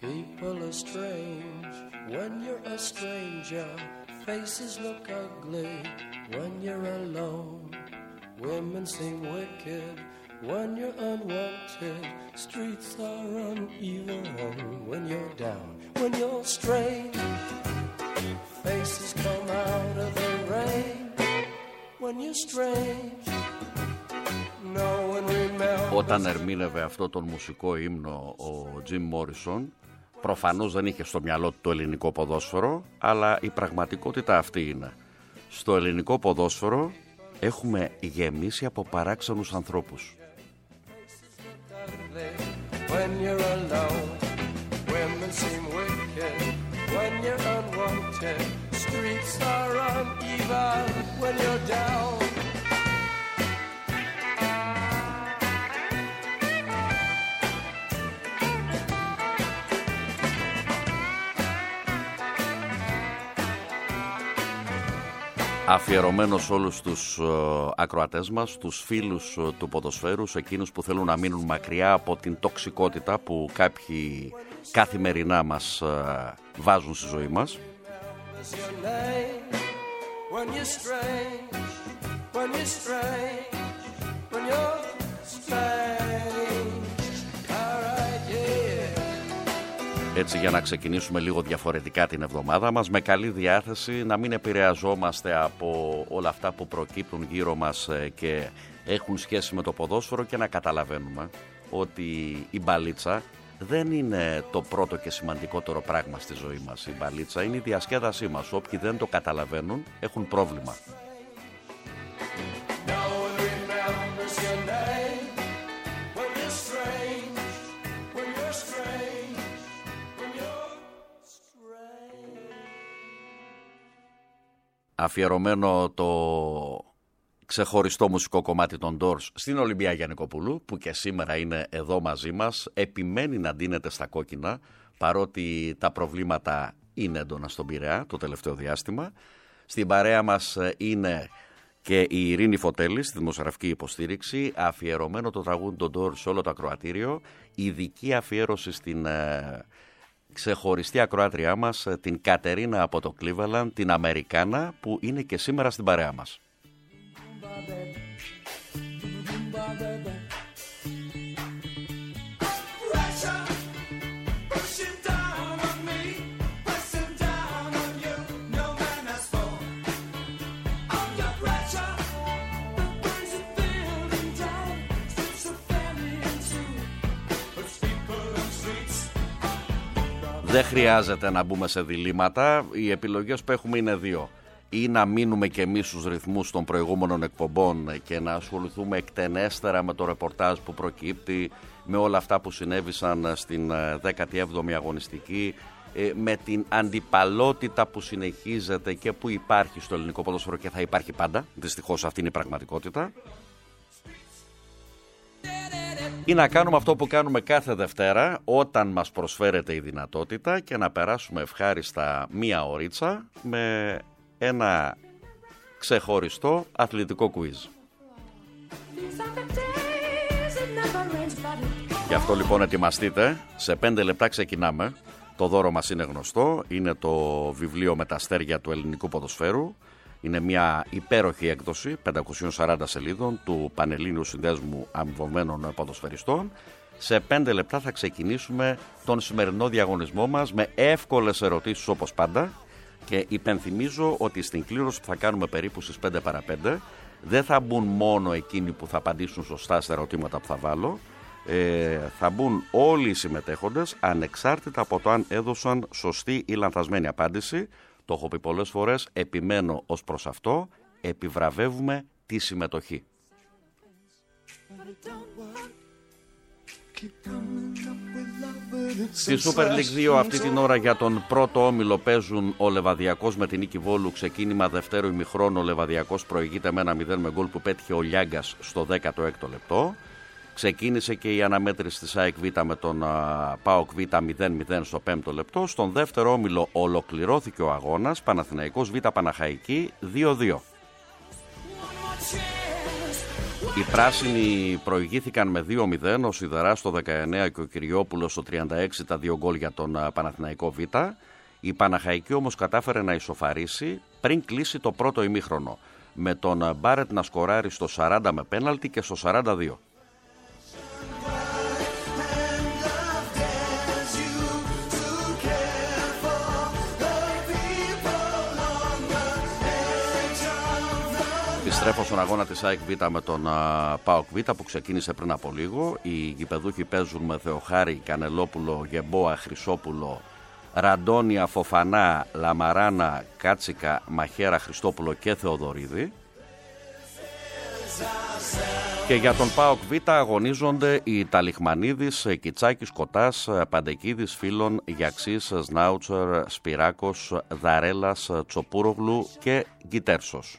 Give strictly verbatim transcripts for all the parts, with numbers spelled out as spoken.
People are strange when you're a stranger. Faces look ugly when you're alone. Women seem wicked when you're unwanted. Streets are uneven when you're down. When you're strange, faces come out of the rain. When you're strange, no one remembers. Όταν ερμήνευε αυτό τον μουσικό ύμνο ο Τζιμ Μόρισον, προφανώς δεν είχε στο μυαλό του το ελληνικό ποδόσφαιρο, αλλά η πραγματικότητα αυτή είναι. Στο ελληνικό ποδόσφαιρο έχουμε γεμίσει από παράξενους ανθρώπους. Αφιερωμένο σε όλους τους uh, ακροατές μας, τους φίλους uh, του ποδοσφαίρου, σε εκείνους που θέλουν να μείνουν μακριά από την τοξικότητα που κάποιοι καθημερινά μας uh, βάζουν στη ζωή μας. Έτσι, για να ξεκινήσουμε λίγο διαφορετικά την εβδομάδα μας, με καλή διάθεση, να μην επηρεαζόμαστε από όλα αυτά που προκύπτουν γύρω μας και έχουν σχέση με το ποδόσφαιρο, και να καταλαβαίνουμε ότι η μπαλίτσα δεν είναι το πρώτο και σημαντικότερο πράγμα στη ζωή μας. Η μπαλίτσα είναι η διασκέδασή μας. Όποιοι δεν το καταλαβαίνουν έχουν πρόβλημα. Αφιερωμένο το ξεχωριστό μουσικό κομμάτι των Doors στην Ολυμπία Γιαννικοπούλου, που και σήμερα είναι εδώ μαζί μας, επιμένει να ντύνεται στα κόκκινα, παρότι τα προβλήματα είναι έντονα στον Πειραιά το τελευταίο διάστημα. Στην παρέα μας είναι και η Ειρήνη Φωτέλη στη δημοσιογραφική υποστήριξη, αφιερωμένο το τραγούδι των Doors σε όλο το ακροατήριο, ειδική αφιέρωση στην ξεχωριστή ακροάτριά μας, την Κατερίνα από το Cleveland, την Αμερικάνα, που είναι και σήμερα στην παρέα μας. Δεν χρειάζεται να μπούμε σε διλήμματα. Οι επιλογές που έχουμε είναι δύο. Ή να μείνουμε και εμείς στους ρυθμούς των προηγούμενων εκπομπών και να ασχοληθούμε εκτενέστερα με το ρεπορτάζ που προκύπτει, με όλα αυτά που συνέβησαν στην δέκατη έβδομη αγωνιστική, με την αντιπαλότητα που συνεχίζεται και που υπάρχει στο ελληνικό ποδόσφαιρο και θα υπάρχει πάντα. Δυστυχώς αυτή είναι η πραγματικότητα. Ή να κάνουμε αυτό που κάνουμε κάθε Δευτέρα όταν μας προσφέρεται η δυνατότητα, και να περάσουμε ευχάριστα μία ωρίτσα με ένα ξεχωριστό αθλητικό quiz. Γι' αυτό λοιπόν ετοιμαστείτε, σε πέντε λεπτά ξεκινάμε. Το δώρο μας είναι γνωστό, είναι το βιβλίο με τα αστέρια του ελληνικού ποδοσφαίρου. Είναι μια υπέροχη έκδοση πεντακόσιες σαράντα σελίδων του Πανελλήνιου Συνδέσμου Αμοιβωμένων Ποδοσφαιριστών. Σε πέντε λεπτά θα ξεκινήσουμε τον σημερινό διαγωνισμό μας με εύκολες ερωτήσεις όπως πάντα, και υπενθυμίζω ότι στην κλήρωση που θα κάνουμε περίπου στις πέντε παρά πέντε δεν θα μπουν μόνο εκείνοι που θα απαντήσουν σωστά στα ερωτήματα που θα βάλω, ε, θα μπουν όλοι οι συμμετέχοντες ανεξάρτητα από το αν έδωσαν σωστή ή λανθασμένη απάντηση. Το έχω πει πολλές φορές, επιμένω ως προς αυτό, επιβραβεύουμε τη συμμετοχή. Στη Super League δύο αυτή την ώρα για τον πρώτο όμιλο παίζουν ο Λεβαδιακός με την Νίκη Βόλου. Ξεκίνημα δευτέρου ημιχρόνου, ο Λεβαδιακός προηγείται με ένα μηδέν με γκολ που πέτυχε ο Λιάγκας στο δέκατο έκτο λεπτό. Ξεκίνησε και η αναμέτρηση της ΑΕΚ Β με τον ΠΑΟΚ Β μηδέν μηδέν στο πέμπτο λεπτό. Στον δεύτερο όμιλο ολοκληρώθηκε ο αγώνας, Παναθηναϊκός Β Παναχαϊκή δύο δύο. Οι πράσινοι προηγήθηκαν με δύο μηδέν, ο Σιδεράς στο δεκαεννέα και ο Κυριόπουλος στο τριάντα έξι τα δύο γκολ για τον Παναθηναϊκό Β. Η Παναχαϊκή όμως κατάφερε να ισοφαρίσει πριν κλείσει το πρώτο ημίχρονο, με τον Μπάρετ να σκοράρει στο σαράντα με πέναλτι και στο σαράντα δύο. Επιστρέφω στον αγώνα της ΑΕΚ Β με τον ΠΑΟΚ Β που ξεκίνησε πριν από λίγο. Οι γηπεδούχοι παίζουν με Θεοχάρη, Κανελόπουλο, Γεμπόα, Χρυσόπουλο, Ραντόνια, Φοφανά, Λαμαράνα, Κάτσικα, Μαχέρα, Χριστόπουλο και Θεοδωρίδη. Και για τον ΠΑΟΚ Β αγωνίζονται οι Ταλιχμανίδης, Κιτσάκης, Κοτάς, Παντεκίδης, Φίλων, Γιαξής, Σνάουτσερ, Σπυράκος, Δαρέλας, Τσοπούρογλου και Γκιτέρσος.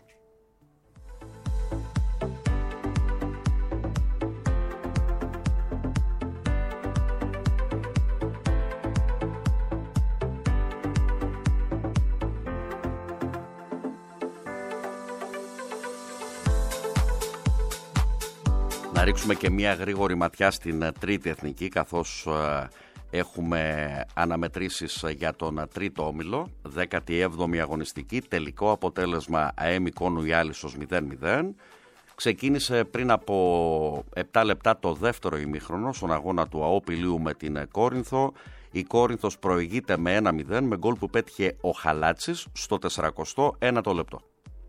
Να ρίξουμε και μια γρήγορη ματιά στην τρίτη εθνική, καθώς έχουμε αναμετρήσεις για τον τρίτο όμιλο. δέκατη έβδομη αγωνιστική, τελικό αποτέλεσμα ΑΕΜ Εικόνου Ιάλισσος μηδέν μηδέν. Ξεκίνησε πριν από επτά λεπτά το δεύτερο ημίχρονο στον αγώνα του ΑΟ Πηλίου με την Κόρινθο. Η Κόρινθος προηγείται με ένα μηδέν με γκολ που πέτυχε ο Χαλάτσης στο τεσσαρακοστό ένατο λεπτό.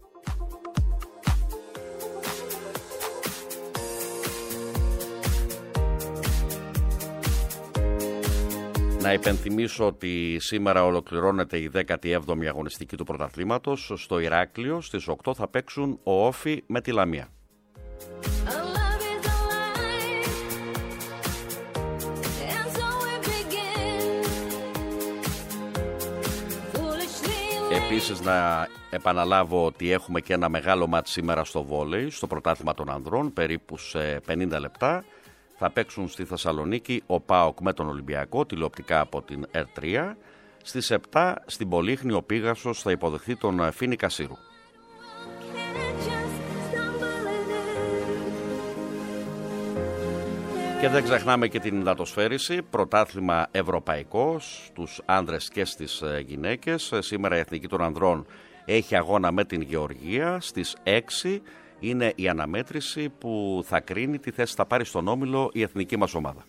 Να υπενθυμίσω ότι σήμερα ολοκληρώνεται η δέκατη έβδομη αγωνιστική του πρωταθλήματος. Στο Ηράκλειο στις οκτώ θα παίξουν ο Όφι με τη Λαμία. Επίσης να επαναλάβω ότι έχουμε και ένα μεγάλο μάτς σήμερα στο βόλεϊ, στο πρωτάθλημα των ανδρών, περίπου σε πενήντα λεπτά. Θα παίξουν στη Θεσσαλονίκη ο ΠΑΟΚ με τον Ολυμπιακό, τηλεοπτικά από την Ερ τρία. Στις επτά στην Πολύχνη ο Πίγασος θα υποδεχθεί τον Φίνικα Σύρου. Και δεν ξεχνάμε και την υδατοσφαίριση, πρωτάθλημα ευρωπαϊκό στους άνδρες και στις γυναίκες. Σήμερα η Εθνική των Ανδρών έχει αγώνα με την Γεωργία στις έξι. Είναι η αναμέτρηση που θα κρίνει τι θέση θα πάρει στον όμιλο η εθνική μας ομάδα.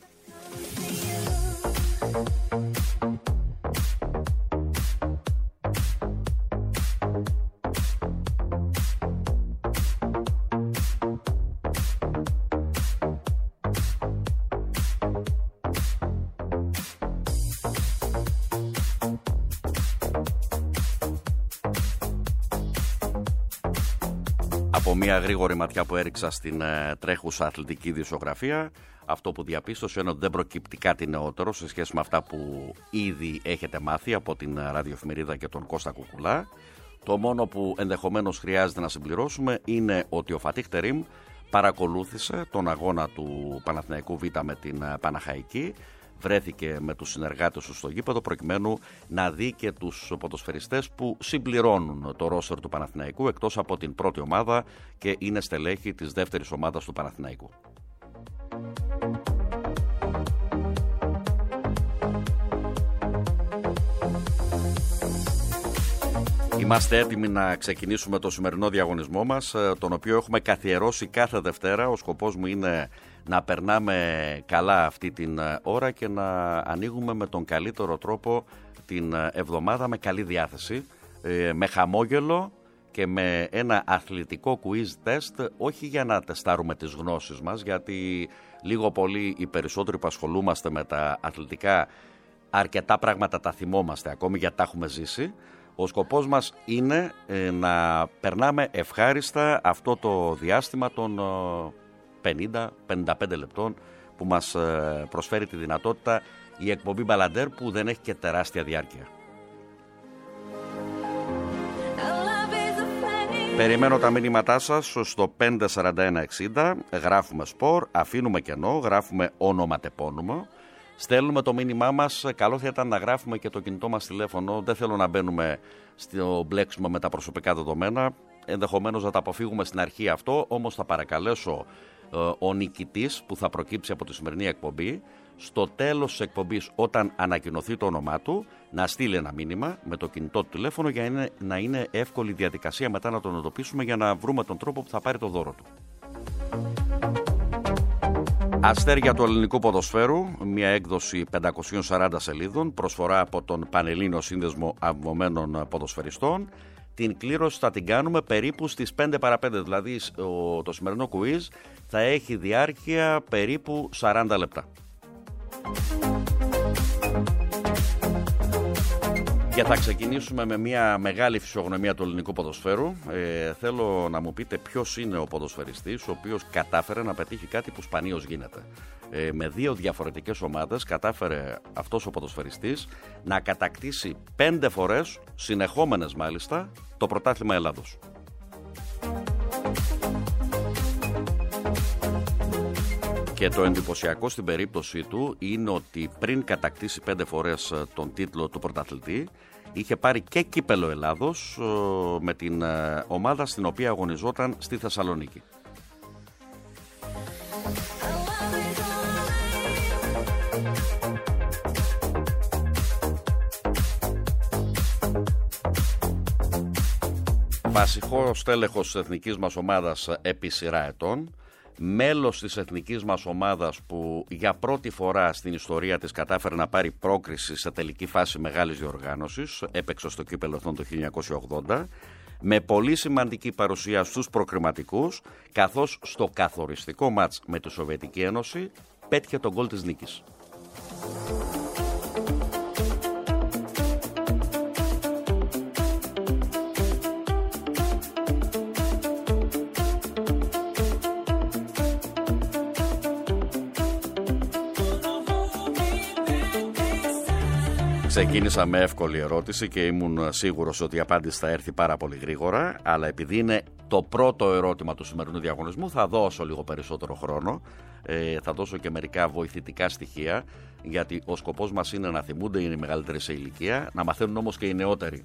Από μια γρήγορη ματιά που έριξα στην ε, τρέχουσα αθλητική ειδησιογραφία, αυτό που διαπίστωσε είναι ότι δεν προκύπτει κάτι νεότερο σε σχέση με αυτά που ήδη έχετε μάθει από την ραδιοεφημερίδα και τον Κώστα Κουκουλά. Το μόνο που ενδεχομένως χρειάζεται να συμπληρώσουμε είναι ότι ο Φατίχ Τερίμ παρακολούθησε τον αγώνα του Παναθηναϊκού Β με την Παναχαϊκή. Βρέθηκε με τους συνεργάτες του στο γήπεδο προκειμένου να δει και τους ποδοσφαιριστές που συμπληρώνουν το ρόστερ του Παναθηναϊκού εκτός από την πρώτη ομάδα και είναι στελέχη της δεύτερης ομάδας του Παναθηναϊκού. Είμαστε έτοιμοι να ξεκινήσουμε το σημερινό διαγωνισμό μας, τον οποίο έχουμε καθιερώσει κάθε Δευτέρα. Ο σκοπός μου είναι να περνάμε καλά αυτή την ώρα και να ανοίγουμε με τον καλύτερο τρόπο την εβδομάδα με καλή διάθεση, με χαμόγελο και με ένα αθλητικό quiz test, όχι για να τεστάρουμε τις γνώσεις μας, γιατί λίγο πολύ οι περισσότεροι που ασχολούμαστε με τα αθλητικά αρκετά πράγματα τα θυμόμαστε ακόμη γιατί τα έχουμε ζήσει. Ο σκοπός μας είναι ε, να περνάμε ευχάριστα αυτό το διάστημα των πενήντα με πενήντα πέντε λεπτών που μας ε, προσφέρει τη δυνατότητα η εκπομπή Μπαλαντέρ, που δεν έχει και τεράστια διάρκεια. Περιμένω τα μήνυματά σας στο πέντε σαράντα ένα εξήντα, γράφουμε σπορ, αφήνουμε κενό, γράφουμε ονοματεπώνυμο. Στέλνουμε το μήνυμά μας, καλό θα ήταν να γράφουμε και το κινητό μας τηλέφωνο, δεν θέλω να μπαίνουμε στο μπλέξιμο με τα προσωπικά δεδομένα, ενδεχομένως να τα αποφύγουμε στην αρχή αυτό, όμως θα παρακαλέσω ο νικητής που θα προκύψει από τη σημερινή εκπομπή, στο τέλος της εκπομπής, όταν ανακοινωθεί το όνομά του, να στείλει ένα μήνυμα με το κινητό του τηλέφωνο για είναι, να είναι εύκολη διαδικασία μετά να τον εντοπίσουμε για να βρούμε τον τρόπο που θα πάρει το δώρο του. Αστέρια του ελληνικού ποδοσφαίρου, μια έκδοση πεντακόσιες σαράντα σελίδων, προσφορά από τον Πανελλήνιο Σύνδεσμο Αμοιβωμένων Ποδοσφαιριστών. Την κλήρωση θα την κάνουμε περίπου στις πέντε παρά πέντε, δηλαδή το σημερινό quiz θα έχει διάρκεια περίπου σαράντα λεπτά. Και θα ξεκινήσουμε με μια μεγάλη φυσιογνωμία του ελληνικού ποδοσφαίρου. Ε, θέλω να μου πείτε ποιος είναι ο ποδοσφαιριστής ο οποίος κατάφερε να πετύχει κάτι που σπανίως γίνεται. Ε, με δύο διαφορετικές ομάδες κατάφερε αυτός ο ποδοσφαιριστής να κατακτήσει πέντε φορές, συνεχόμενες μάλιστα, το πρωτάθλημα Ελλάδος. Και το εντυπωσιακό στην περίπτωση του είναι ότι πριν κατακτήσει πέντε φορές τον τίτλο του πρωταθλητή, είχε πάρει και κύπελο Ελλάδος με την ομάδα στην οποία αγωνιζόταν στη Θεσσαλονίκη. Βασικός τέλεχος της εθνικής μας ομάδας επί σειρά ετών, μέλος της εθνικής μας ομάδας που για πρώτη φορά στην ιστορία της κατάφερε να πάρει πρόκριση σε τελική φάση μεγάλης διοργάνωσης, έπαιξε στο κύπελλο Εθνών το χίλια εννιακόσια ογδόντα, με πολύ σημαντική παρουσία στους προκριματικούς, καθώς στο καθοριστικό μάτς με τη Σοβιετική Ένωση πέτυχε τον γκολ της νίκης. Ξεκίνησα με εύκολη ερώτηση και ήμουν σίγουρος ότι η απάντηση θα έρθει πάρα πολύ γρήγορα, αλλά επειδή είναι το πρώτο ερώτημα του σημερινού διαγωνισμού θα δώσω λίγο περισσότερο χρόνο, ε, θα δώσω και μερικά βοηθητικά στοιχεία, γιατί ο σκοπός μας είναι να θυμούνται οι μεγαλύτεροι σε ηλικία, να μαθαίνουν όμως και οι νεότεροι.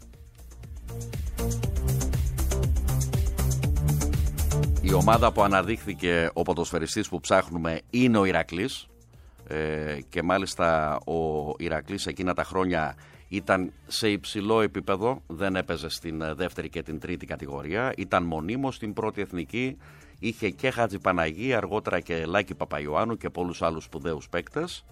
Η ομάδα που αναδείχθηκε ο ποδοσφαιριστής που ψάχνουμε είναι ο Ηρακλής. Ε, και μάλιστα ο Ηρακλής εκείνα τα χρόνια ήταν σε υψηλό επίπεδο, δεν έπαιζε στην δεύτερη και την τρίτη κατηγορία, ήταν μονίμως στην πρώτη εθνική, είχε και Χατζηπαναγή, αργότερα και Λάκη Παπαϊωάννου και πολλούς άλλους σπουδαίους παίκτες.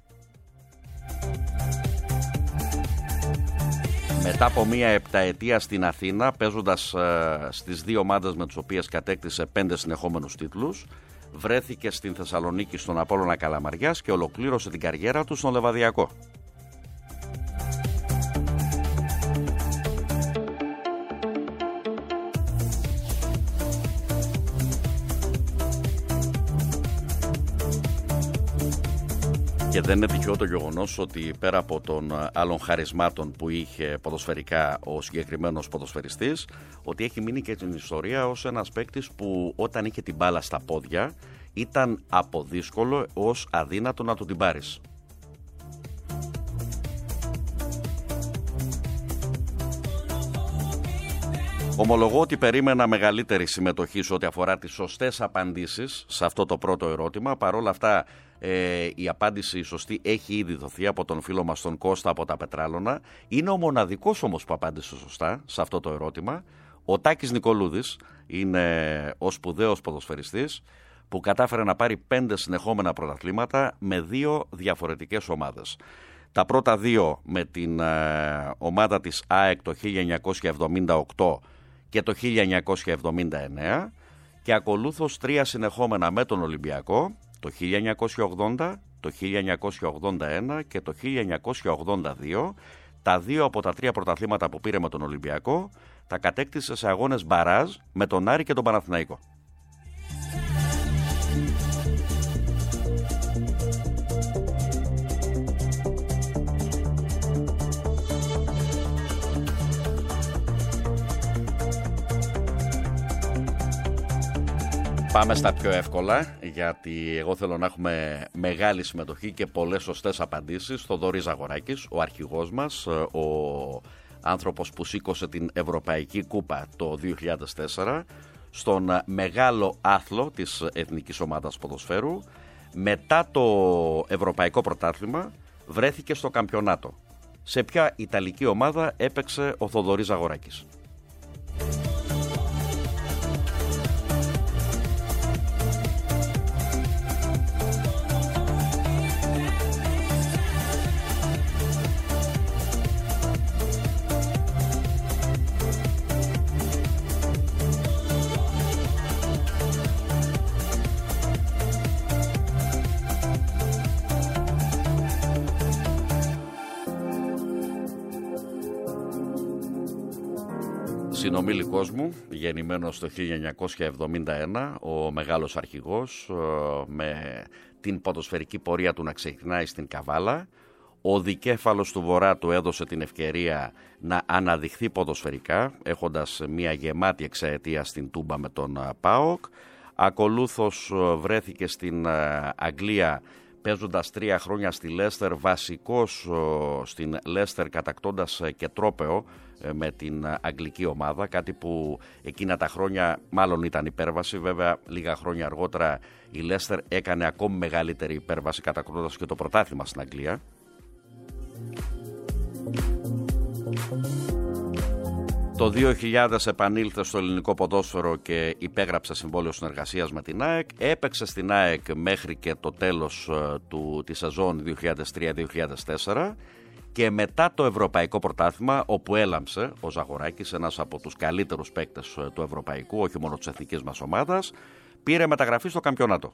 Μετά από μία επταετία στην Αθήνα, παίζοντας ε, στις δύο ομάδες με τις οποίες κατέκτησε πέντε συνεχόμενους τίτλους, βρέθηκε στην Θεσσαλονίκη στον Απόλλωνα Καλαμαριάς και ολοκλήρωσε την καριέρα του στον Λεβαδιακό. Και δεν είναι τυχαίο το γεγονός ότι πέρα από των άλλων χαρισμάτων που είχε ποδοσφαιρικά ο συγκεκριμένος ποδοσφαιριστής, ότι έχει μείνει και την ιστορία ως ένας παίκτης που όταν είχε την μπάλα στα πόδια ήταν από δύσκολο ως αδύνατο να του την πάρεις. Ομολογώ ότι περίμενα μεγαλύτερη συμμετοχή σε ό,τι αφορά τις σωστές απαντήσεις σε αυτό το πρώτο ερώτημα. Παρ' όλα αυτά ε, η απάντηση η σωστή έχει ήδη δοθεί από τον φίλο μας τον Κώστα από τα Πετράλωνα. Είναι ο μοναδικός όμως που απάντησε σωστά σε αυτό το ερώτημα. Ο Τάκης Νικολούδης είναι ο σπουδαίος ποδοσφαιριστής που κατάφερε να πάρει πέντε συνεχόμενα πρωταθλήματα με δύο διαφορετικές ομάδες. Τα πρώτα δύο με την ε, ομάδα της ΑΕΚ το χίλια εννιακόσια εβδομήντα οκτώ και το χίλια εννιακόσια εβδομήντα εννέα και ακολούθως τρία συνεχόμενα με τον Ολυμπιακό το χίλια εννιακόσια ογδόντα, το χίλια εννιακόσια ογδόντα ένα και το χίλια εννιακόσια ογδόντα δύο. Τα δύο από τα τρία πρωταθλήματα που πήρε με τον Ολυμπιακό τα κατέκτησε σε αγώνες μπαράζ με τον Άρη και τον Παναθηναϊκό. Πάμε στα πιο εύκολα, γιατί εγώ θέλω να έχουμε μεγάλη συμμετοχή και πολλές σωστές απαντήσεις. Θοδωρής Ζαγοράκης, ο αρχηγός μας, ο άνθρωπος που σήκωσε την Ευρωπαϊκή Κούπα το δύο χιλιάδες τέσσερα, στον μεγάλο άθλο της εθνικής ομάδας ποδοσφαίρου. Μετά το Ευρωπαϊκό Πρωτάθλημα βρέθηκε στο Καμπιονάτο. Σε ποια Ιταλική ομάδα έπαιξε ο Θοδωρής Ζαγοράκης? Συνομήλικος μου, γεννημένος το χίλια εννιακόσια εβδομήντα ένα, ο μεγάλος αρχηγός, με την ποδοσφαιρική πορεία του να ξεκινάει στην Καβάλα. Ο δικέφαλος του Βορρά του έδωσε την ευκαιρία να αναδειχθεί ποδοσφαιρικά, έχοντας μια γεμάτη εξαετία στην Τούμπα με τον ΠΑΟΚ. Ακολούθως βρέθηκε στην Αγγλία, παίζοντας τρία χρόνια στη Λέστερ, βασικός στην Λέστερ, κατακτώντας και τρόπαιο με την αγγλική ομάδα, κάτι που εκείνα τα χρόνια μάλλον ήταν υπέρβαση. Βέβαια λίγα χρόνια αργότερα η Λέστερ έκανε ακόμη μεγαλύτερη υπέρβαση, κατακτώντας και το πρωτάθλημα στην Αγγλία. Το δύο χιλιάδες επανήλθε στο ελληνικό ποδόσφαιρο και υπέγραψε συμβόλαιο συνεργασίας με την ΑΕΚ. Έπαιξε στην ΑΕΚ μέχρι και το τέλος του, της σεζόν δύο χιλιάδες τρία δύο χιλιάδες τέσσερα και μετά το Ευρωπαϊκό Πρωτάθλημα, όπου έλαμψε ο Ζαγοράκης, ένας από τους καλύτερους παίκτες του Ευρωπαϊκού, όχι μόνο της εθνικής μας ομάδας, πήρε μεταγραφή στο Καμπιονάτο.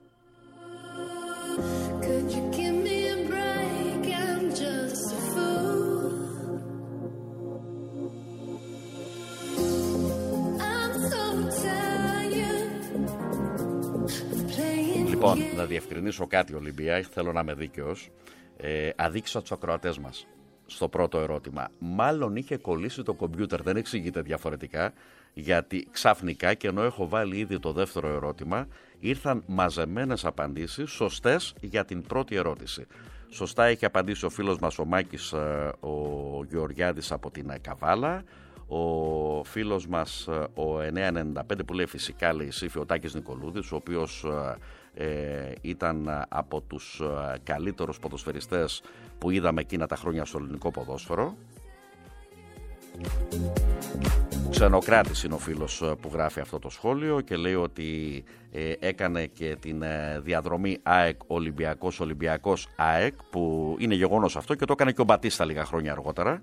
Λοιπόν, να διευκρινίσω κάτι, Ολυμπία, θέλω να είμαι δίκαιος. Ε, αδίκησα τους ακροατές μας στο πρώτο ερώτημα. Μάλλον είχε κολλήσει το κομπιούτερ, δεν εξηγείται διαφορετικά, γιατί ξαφνικά, και ενώ έχω βάλει ήδη το δεύτερο ερώτημα, ήρθαν μαζεμένες απαντήσεις σωστές για την πρώτη ερώτηση. Σωστά έχει απαντήσει ο φίλος μας ο Μάκης ο Γεωργιάδης από την Καβάλα. Ο φίλος μας ο εννιακόσια ενενήντα πέντε που λέει φυσικά, λέει Σύφη, ο Τάκης Νικολούδης, ο οποίος ε, ήταν από τους καλύτερους ποδοσφαιριστές που είδαμε εκείνα τα χρόνια στο ελληνικό ποδόσφαιρο. Ξενοκράτης είναι ο φίλος που γράφει αυτό το σχόλιο και λέει ότι ε, έκανε και την ε, διαδρομή ΑΕΚ Ολυμπιακός Ολυμπιακός ΑΕΚ, που είναι γεγονός αυτό και το έκανε και ο Μπατίστα λίγα χρόνια αργότερα.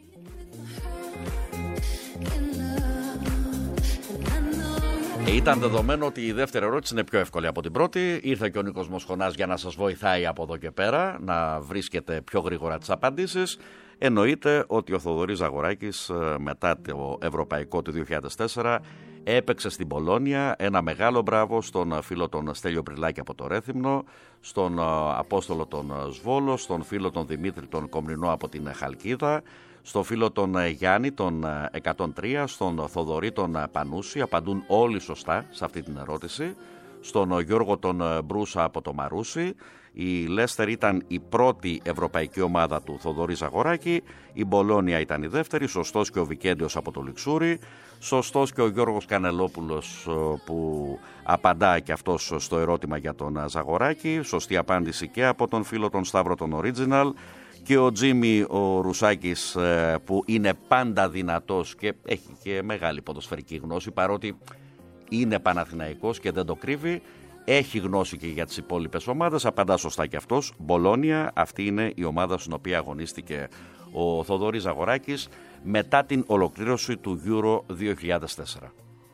Ε, ήταν δεδομένο ότι η δεύτερη ερώτηση είναι πιο εύκολη από την πρώτη. Ήρθε και ο Νίκος Μοσχονάς για να σας βοηθάει από εδώ και πέρα να βρίσκετε πιο γρήγορα τις απαντήσεις. Εννοείται ότι ο Θοδωρής Ζαγοράκης μετά το Ευρωπαϊκό του δύο χιλιάδες τέσσερα έπαιξε στην Πολόνια. Ένα μεγάλο μπράβο στον φίλο τον Στέλιο Πριλάκη από το Ρέθυμνο, στον Απόστολο τον Σβόλο, στον φίλο τον Δημήτρη τον Κομνηνό από την Χαλκίδα, στον φίλο τον Γιάννη τον εκατόν τρία, στον Θοδωρή τον Πανούση, απαντούν όλοι σωστά σε αυτή την ερώτηση, στον Γιώργο τον Μπρούσα από το Μαρούσι. Η Λέστερ ήταν η πρώτη ευρωπαϊκή ομάδα του Θοδωρή Ζαγοράκη, η Μπολόνια ήταν η δεύτερη, σωστός και ο Βικέντιος από το Λιξούρι, σωστός και ο Γιώργος Κανελόπουλος που απαντά και αυτός στο ερώτημα για τον Ζαγοράκη, σωστή απάντηση και από τον φίλο τον Σταύρο τον Original, και ο Τζίμι ο Ρουσάκης που είναι πάντα δυνατός και έχει και μεγάλη ποδοσφαιρική γνώση, παρότι είναι Παναθηναϊκός και δεν το κρύβει, έχει γνώση και για τις υπόλοιπες ομάδες, απαντά σωστά και αυτός. Μπολόνια, αυτή είναι η ομάδα στην οποία αγωνίστηκε ο Θοδωρής Ζαγοράκης μετά την ολοκλήρωση του Euro δύο χιλιάδες τέσσερα.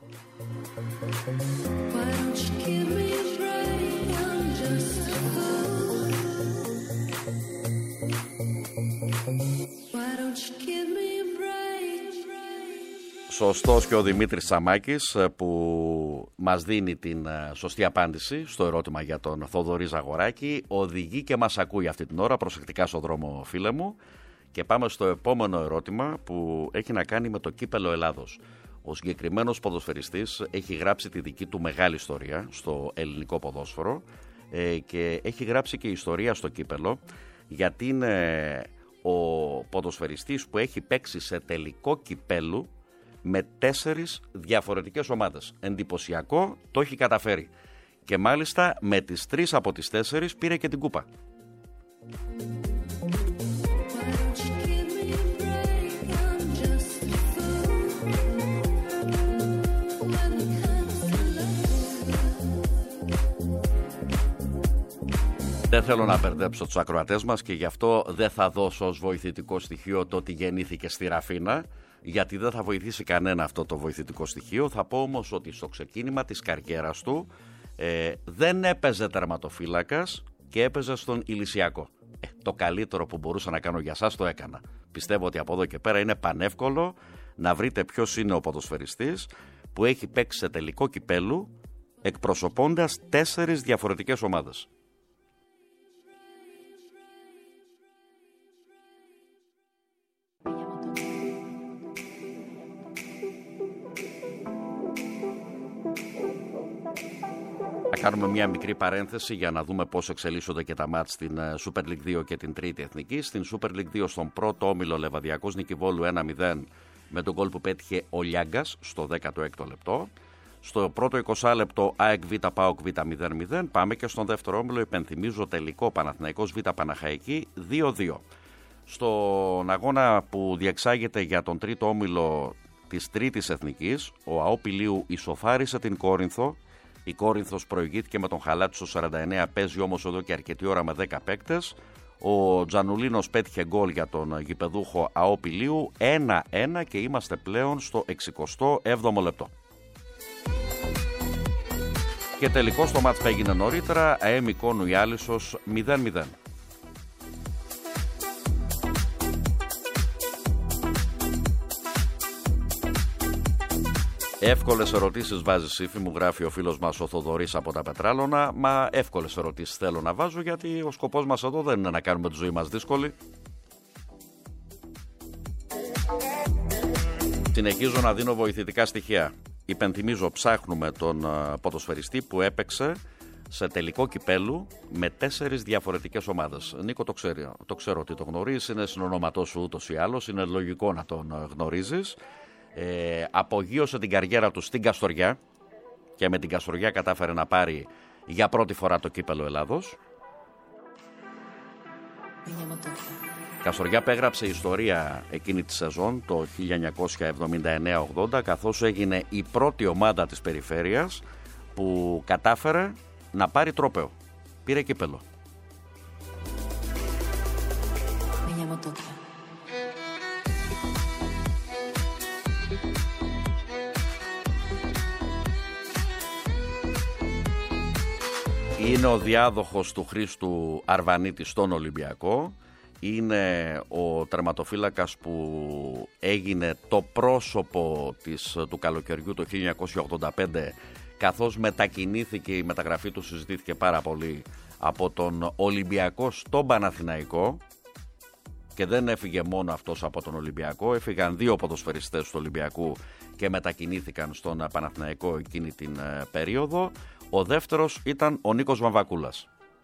Σωστός και ο Δημήτρης Τσαμάκης που μας δίνει την σωστή απάντηση στο ερώτημα για τον Θοδωρή Ζαγοράκη. Οδηγεί και μας ακούει αυτή την ώρα. Προσεκτικά στο δρόμο, φίλε μου. Και πάμε στο επόμενο ερώτημα που έχει να κάνει με το κύπελο Ελλάδος. Ο συγκεκριμένος ποδοσφαιριστής έχει γράψει τη δική του μεγάλη ιστορία στο ελληνικό ποδόσφαιρο και έχει γράψει και ιστορία στο κύπελο, γιατί είναι ο ποδοσφαιριστής που έχει παίξει σε τελικό κυπέλου με τέσσερις διαφορετικές ομάδες. Εντυπωσιακό, το έχει καταφέρει. Και μάλιστα με τις τρεις από τις τέσσερις πήρε και την κούπα. Δεν θέλω να μπερδέψω τους ακροατές μας και γι' αυτό δεν θα δώσω ως βοηθητικό στοιχείο το ότι γεννήθηκε στη Ραφίνα, γιατί δεν θα βοηθήσει κανένα αυτό το βοηθητικό στοιχείο. Θα πω όμως ότι στο ξεκίνημα της καριέρας του ε, δεν έπαιζε τερματοφύλακας και έπαιζε στον Ηλυσιακό. Ε, το καλύτερο που μπορούσα να κάνω για σας το έκανα. Πιστεύω ότι από εδώ και πέρα είναι πανεύκολο να βρείτε ποιος είναι ο ποδοσφαιριστής που έχει παίξει σε τελικό κυπέλου εκπροσωπώντας τέσσερις διαφορετικές ομάδες. Θα κάνουμε μια μικρή παρένθεση για να δούμε πώς εξελίσσονται και τα μάτς στην Super League δύο και την Τρίτη Εθνική. Στην Super League δύο στον πρώτο όμιλο Λεβαδιακός Νικηβόλου ένα μηδέν με τον γκολ που πέτυχε ο Λιάγκας στο δέκατο έκτο λεπτό. Στο πρώτο είκοσι λεπτό ΑΕΚ Β ΠΑΟΚ Β μηδέν μηδέν. Πάμε και στον δεύτερο όμιλο, υπενθυμίζω τελικό Παναθηναϊκός Β Παναχαϊκή δύο δύο. Στον αγώνα που διεξάγεται για τον τρίτο όμιλο της Τρίτης Εθνικής, ο ΑΟ Πηλίου ισοφάρισε την Κόρινθο. Η Κόρινθος προηγήθηκε με τον Χαλάτη στο σαράντα εννέα, παίζει όμως εδώ και αρκετή ώρα με δέκα παίκτες. Ο Τζανουλίνος πέτυχε γκολ για τον γηπεδούχο ΑΟ Πηλίου ένα ένα και είμαστε πλέον στο εξηκοστό έβδομο λεπτό. Και τελικώς το μάτς που έγινε νωρίτερα, ΑΕΜ Εικόνου Ιάλισσος μηδέν μηδέν. Εύκολες ερωτήσεις βάζεις, Σύφη, μου γράφει ο φίλος μας ο Θοδωρής από τα Πετράλωνα. Μα εύκολες ερωτήσεις θέλω να βάζω, γιατί ο σκοπός μας εδώ δεν είναι να κάνουμε τη ζωή μας δύσκολη. Συνεχίζω να δίνω βοηθητικά στοιχεία. Υπενθυμίζω, ψάχνουμε τον ποδοσφαιριστή που έπαιξε σε τελικό κυπέλου με τέσσερις διαφορετικές ομάδες. Νίκο, το ξέρω, το ξέρω ότι το γνωρίζεις, είναι συνονόματός σου ούτως ή άλλως, είναι λογικό να τον γνωρίζεις. Ε, απογείωσε την καριέρα του στην Καστοριά και με την Καστοριά κατάφερε να πάρει για πρώτη φορά το κύπελο Ελλάδος. Καστοριά πέγραψε ιστορία εκείνη τη σεζόν το χίλια εννιακόσια εβδομήντα εννέα ογδόντα, καθώς έγινε η πρώτη ομάδα της περιφέρειας που κατάφερε να πάρει τρόπαιο. Πήρε κύπελο. Είναι ο διάδοχος του Χρήστου Αρβανίτη στον Ολυμπιακό. Είναι ο τερματοφύλακας που έγινε το πρόσωπο της, του καλοκαιριού το χίλια εννιακόσια ογδόντα πέντε, καθώς μετακινήθηκε, η μεταγραφή του συζητήθηκε πάρα πολύ, από τον Ολυμπιακό στον Παναθηναϊκό. Και δεν έφυγε μόνο αυτός από τον Ολυμπιακό, έφυγαν δύο ποδοσφαιριστές του Ολυμπιακού και μετακινήθηκαν στον Παναθηναϊκό εκείνη την ε, περίοδο. Ο δεύτερος ήταν ο Νίκος Βαμβακούλας.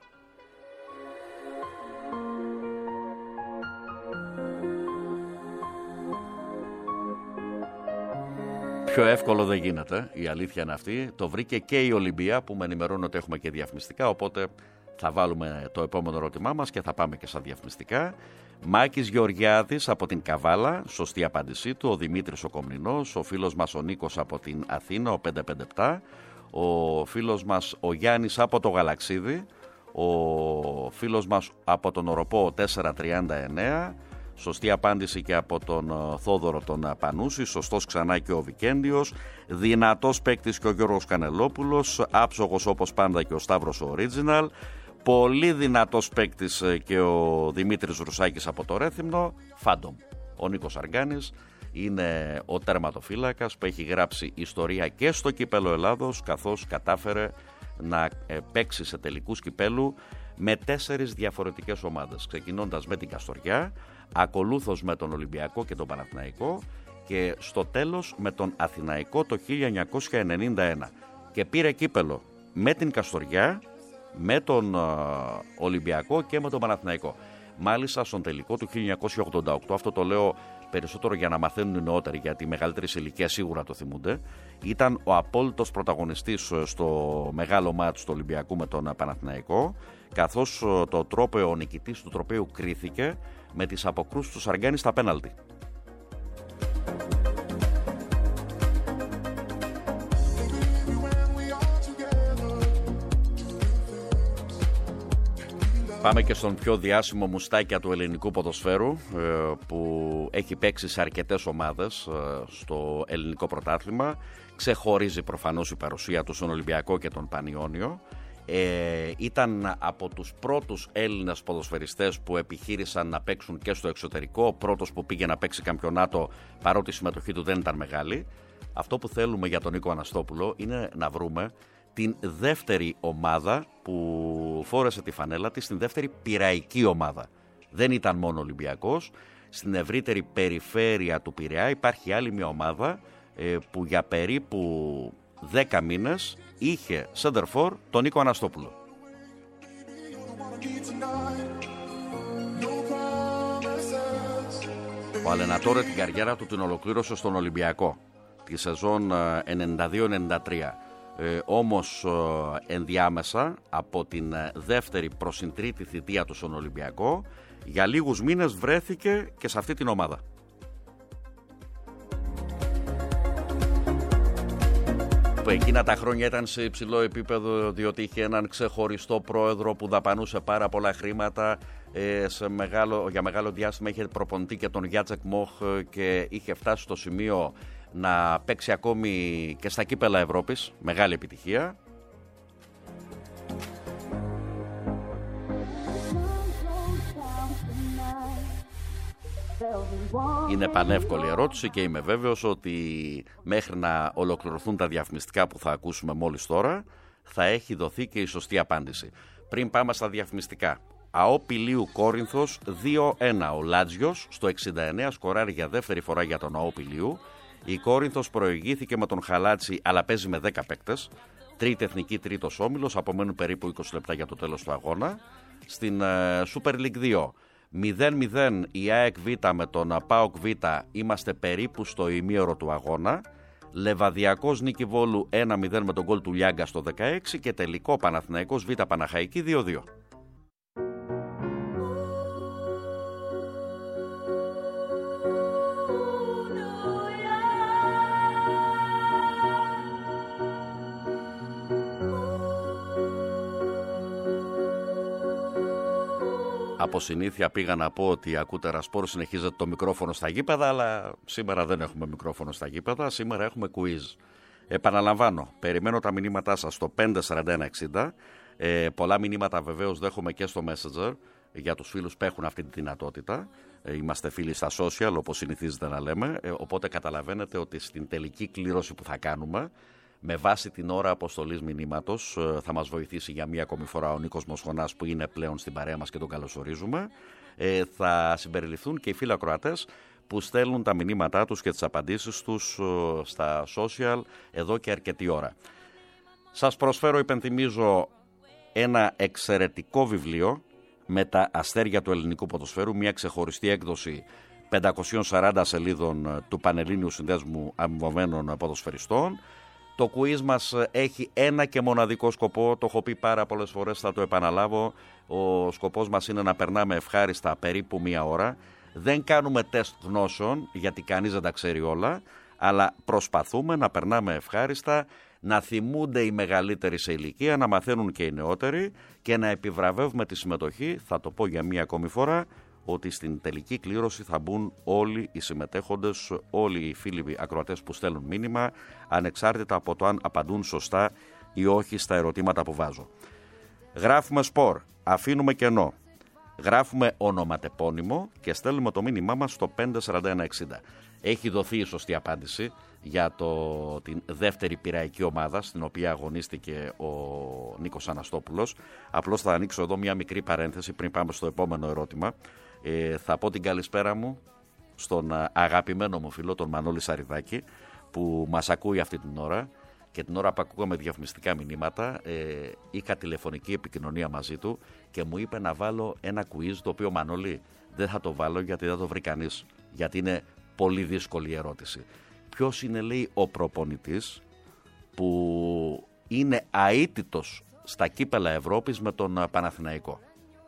Πιο εύκολο δεν γίνεται, η αλήθεια είναι αυτή. Το βρήκε και η Ολυμπία, που με ενημερώνει ότι έχουμε και διαφημιστικά, οπότε θα βάλουμε το επόμενο ερώτημά μας και θα πάμε και στα διαφημιστικά. Μάκης Γεωργιάδης από την Καβάλα, σωστή απάντησή του. Ο Δημήτρης ο Κομνηνός, ο φίλος μας ο Νίκος από την Αθήνα, ο πεντακόσια πενήντα επτά. Ο φίλος μας ο Γιάννης από το Γαλαξίδι, ο φίλος μας από τον Οροπό ο τετρακόσια τριάντα εννέα, σωστή απάντηση και από τον Θόδωρο τον Πανούση, σωστός ξανά και ο Βικέντιος, δυνατός παίκτης και ο Γιώργος Κανελόπουλος, άψογος όπως πάντα και ο Σταύρος ο Original, πολύ δυνατός παίκτης και ο Δημήτρης Ρουσάκης από το Ρέθυμνο, Φάντομ. Ο Νίκος Αργάνης είναι ο τερματοφύλακας που έχει γράψει ιστορία και στο κύπελο Ελλάδος, καθώς κατάφερε να παίξει σε τελικούς κυπέλου με τέσσερις διαφορετικές ομάδες, ξεκινώντας με την Καστοριά, ακολούθως με τον Ολυμπιακό και τον Παναθηναϊκό και στο τέλος με τον Αθηναϊκό το χίλια εννιακόσια ενενήντα ένα. Και πήρε κύπελο με την Καστοριά, με τον Ολυμπιακό και με τον Παναθηναϊκό. μάλιστα στον τελικό του χίλια εννιακόσια ογδόντα οκτώ. Αυτό το λέω περισσότερο για να μαθαίνουν οι νεότεροι, γιατί οι μεγαλύτεροι σε ηλικία σίγουρα το θυμούνται. Ήταν ο απόλυτος πρωταγωνιστής στο μεγάλο μάτς του Ολυμπιακού με τον Παναθηναϊκό, καθώς το τρόπαιο, ο νικητής του τροπαίου κρίθηκε με τις αποκρούσεις του Σαργάνη στα πέναλτι. Πάμε και στον πιο διάσημο μουστάκια του ελληνικού ποδοσφαίρου, που έχει παίξει σε αρκετές ομάδες στο ελληνικό πρωτάθλημα. Ξεχωρίζει προφανώς η παρουσία του στον Ολυμπιακό και τον Πανιόνιο. Ε, ήταν από τους πρώτους Έλληνες ποδοσφαιριστές που επιχείρησαν να παίξουν και στο εξωτερικό. Ο πρώτος που πήγε να παίξει καμπιονάτο, παρότι η συμμετοχή του δεν ήταν μεγάλη. Αυτό που θέλουμε για τον Νίκο Αναστόπουλο είναι να βρούμε την δεύτερη ομάδα που φόρεσε τη φανέλα της, την δεύτερη πειραϊκή ομάδα. Δεν ήταν μόνο Ολυμπιακός. Στην ευρύτερη περιφέρεια του Πειραιά υπάρχει άλλη μια ομάδα ε, που για περίπου δέκα μήνες είχε σέντερφορ τον Νίκο Αναστόπουλο. Ο Αλενατόρε την καριέρα του την ολοκλήρωσε στον Ολυμπιακό τη σεζόν ενενήντα δύο ενενήντα τρία. Ε, όμως ε, ενδιάμεσα από την δεύτερη προς την τρίτη θητεία του στον Ολυμπιακό, για λίγους μήνες βρέθηκε και σε αυτή την ομάδα. Που εκείνα τα χρόνια ήταν σε υψηλό επίπεδο, διότι είχε έναν ξεχωριστό πρόεδρο που δαπανούσε πάρα πολλά χρήματα. Ε, σε μεγάλο, για μεγάλο διάστημα είχε προπονητή και τον Γιάτσεκ Μοχ και είχε φτάσει στο σημείο να παίξει ακόμη και στα κύπελα Ευρώπης. Μεγάλη επιτυχία. Είναι πανεύκολη ερώτηση και είμαι βέβαιος ότι μέχρι να ολοκληρωθούν τα διαφημιστικά που θα ακούσουμε μόλις τώρα θα έχει δοθεί και η σωστή απάντηση. Πριν πάμε στα διαφημιστικά, ΑΟ Πηλίου Κόρινθος δύο ένα. Ο Λάτζιος στο εξήντα εννέα σκοράρει για δεύτερη φορά για τον ΑΟ Πηλίου. Η Κόρινθος προηγήθηκε με τον Χαλάτσι, αλλά παίζει με δέκα παίκτες. Τρίτη εθνική, τρίτος όμιλος, απομένουν περίπου είκοσι λεπτά για το τέλος του αγώνα. Στην uh, Super League δύο, μηδέν μηδέν η ΑΕΚ Β με τον ΠΑΟΚ Β, είμαστε περίπου στο ημίωρο του αγώνα. Λεβαδιακός Νίκη Βόλου ένα μηδέν με τον γκολ του Λιάγκα στο δεκαέξι και τελικό Παναθηναϊκός Β Παναχαϊκή δύο δύο. Από συνήθεια πήγα να πω ότι ακούτε Ρασπόρ, συνεχίζεται το μικρόφωνο στα γήπεδα, αλλά σήμερα δεν έχουμε μικρόφωνο στα γήπεδα, σήμερα έχουμε quiz. Επαναλαμβάνω, περιμένω τα μηνύματά σας στο πέντε σαράντα ένα εξήντα. Ε, πολλά μηνύματα βεβαίως δέχομαι και στο Messenger για τους φίλους που έχουν αυτή τη δυνατότητα. Ε, είμαστε φίλοι στα social, όπως συνηθίζεται να λέμε, ε, οπότε καταλαβαίνετε ότι στην τελική κλήρωση που θα κάνουμε, με βάση την ώρα αποστολής μηνύματος, θα μας βοηθήσει για μία ακόμη φορά ο Νίκος Μοσχονάς, που είναι πλέον στην παρέα μας και τον καλωσορίζουμε. Ε, θα συμπεριληφθούν και οι φίλοι ακροατές που στέλνουν τα μηνύματά τους και τις απαντήσεις τους στα social εδώ και αρκετή ώρα. Σας προσφέρω, υπενθυμίζω, ένα εξαιρετικό βιβλίο με τα αστέρια του ελληνικού ποδοσφαίρου, μια ξεχωριστή έκδοση πεντακόσιες σαράντα σελίδων του Πανελλήνιου Συνδέσμου Αμοιβωμένων Ποδοσφαιριστών. Το quiz μας έχει ένα και μοναδικό σκοπό, το έχω πει πάρα πολλές φορές, θα το επαναλάβω. Ο σκοπός μας είναι να περνάμε ευχάριστα περίπου μία ώρα. Δεν κάνουμε τεστ γνώσεων, γιατί κανείς δεν τα ξέρει όλα, αλλά προσπαθούμε να περνάμε ευχάριστα, να θυμούνται οι μεγαλύτεροι σε ηλικία, να μαθαίνουν και οι νεότεροι και να επιβραβεύουμε τη συμμετοχή. Θα το πω για μία ακόμη φορά, ότι στην τελική κλήρωση θα μπουν όλοι οι συμμετέχοντες, όλοι οι φίλοι ακροατές που στέλνουν μήνυμα, ανεξάρτητα από το αν απαντούν σωστά ή όχι στα ερωτήματα που βάζω. Γράφουμε σπορ, αφήνουμε κενό, γράφουμε ονοματεπώνυμο και στέλνουμε το μήνυμά μας στο πέντε σαράντα ένα εξήντα. Έχει δοθεί η σωστή απάντηση για το, την δεύτερη πειραϊκή ομάδα, στην οποία αγωνίστηκε ο Νίκος Αναστόπουλος. Απλώς θα ανοίξω εδώ μια μικρή παρένθεση πριν πάμε στο επόμενο ερώτημα. Ε, θα πω την καλησπέρα μου στον αγαπημένο μου φίλο, τον Μανώλη Σαριδάκη, που μας ακούει αυτή την ώρα και την ώρα που ακούγαμε διαφημιστικά μηνύματα, ε, είχα τηλεφωνική επικοινωνία μαζί του και μου είπε να βάλω ένα quiz, το οποίο, Μανώλη, δεν θα το βάλω γιατί δεν το βρει κανείς, γιατί είναι πολύ δύσκολη η ερώτηση. Ποιος είναι, λέει, ο προπονητής που είναι αίτητος στα κύπελα Ευρώπης με τον Παναθηναϊκό?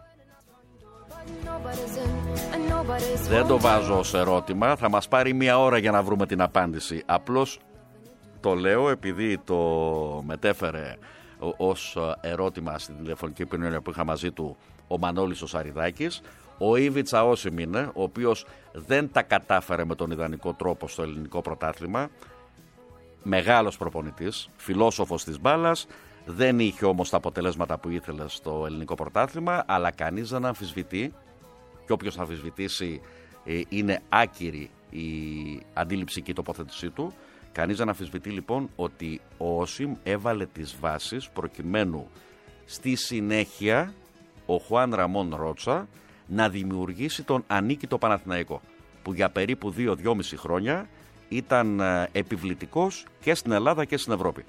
Δεν το βάζω ως ερώτημα, θα μας πάρει μία ώρα για να βρούμε την απάντηση. Απλώς το λέω επειδή το μετέφερε ως ερώτημα στην τηλεφωνική επικοινωνία που είχα μαζί του ο Μανώλης ο Σαριδάκης. Ο Ήβιτσα Όσιμ είναι, ο οποίος δεν τα κατάφερε με τον ιδανικό τρόπο στο ελληνικό πρωτάθλημα. Μεγάλος προπονητής, φιλόσοφος της μπάλας, δεν είχε όμως τα αποτελέσματα που ήθελε στο ελληνικό πρωτάθλημα, αλλά κανείς δεν αμφισβητεί, και όποιος θα αμφισβητήσει είναι άκυρη η αντίληψη και η τοποθέτησή του. Κανείς δεν αμφισβητεί λοιπόν ότι ο Όσιμ έβαλε τις βάσεις προκειμένου στη συνέχεια ο Χουάν Ραμόν Ρότσα να δημιουργήσει τον ανίκητο Παναθηναϊκό, που για περίπου δύο με δυόμιση χρόνια ήταν επιβλητικός και στην Ελλάδα και στην Ευρώπη.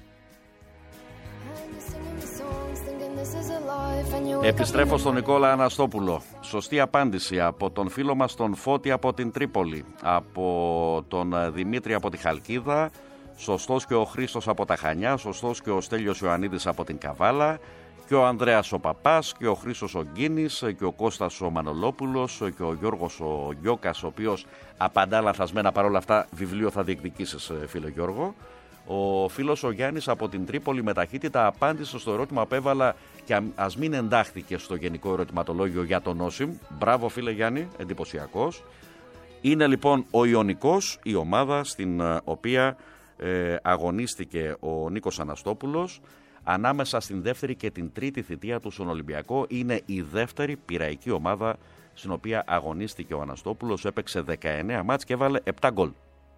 Επιστρέφω στον Νικόλα Αναστόπουλο. Σωστή απάντηση από τον φίλο μας τον Φώτη από την Τρίπολη, από τον Δημήτρη από τη Χαλκίδα, σωστός και ο Χρήστος από τα Χανιά, σωστός και ο Στέλιος Ιωαννίδης από την Καβάλα, και ο Ανδρέας ο Παπάς και ο Χρήστος ο Γκίνης και ο Κώστας ο Μανολόπουλος και ο Γιώργος ο Γιώκας, ο οποίος απαντά λανθασμένα, παρόλα αυτά βιβλίο θα διεκδικήσεις, φίλε Γιώργο. Ο φίλος ο Γιάννης από την Τρίπολη με ταχύτητα απάντησε στο ερώτημα που έβαλα και ας μην εντάχθηκε στο γενικό ερωτηματολόγιο για τον Όσιμ. Μπράβο, φίλε Γιάννη, εντυπωσιακός. Είναι λοιπόν ο Ιωνικός, η ομάδα στην οποία ε, αγωνίστηκε ο Νίκος Αναστόπουλος. Ανάμεσα στην δεύτερη και την τρίτη θητεία του στον Ολυμπιακό, είναι η δεύτερη πειραϊκή ομάδα στην οποία αγωνίστηκε ο Αναστόπουλος. Έπαιξε δεκαεννέα μάτς και έβαλε επτά γκολ.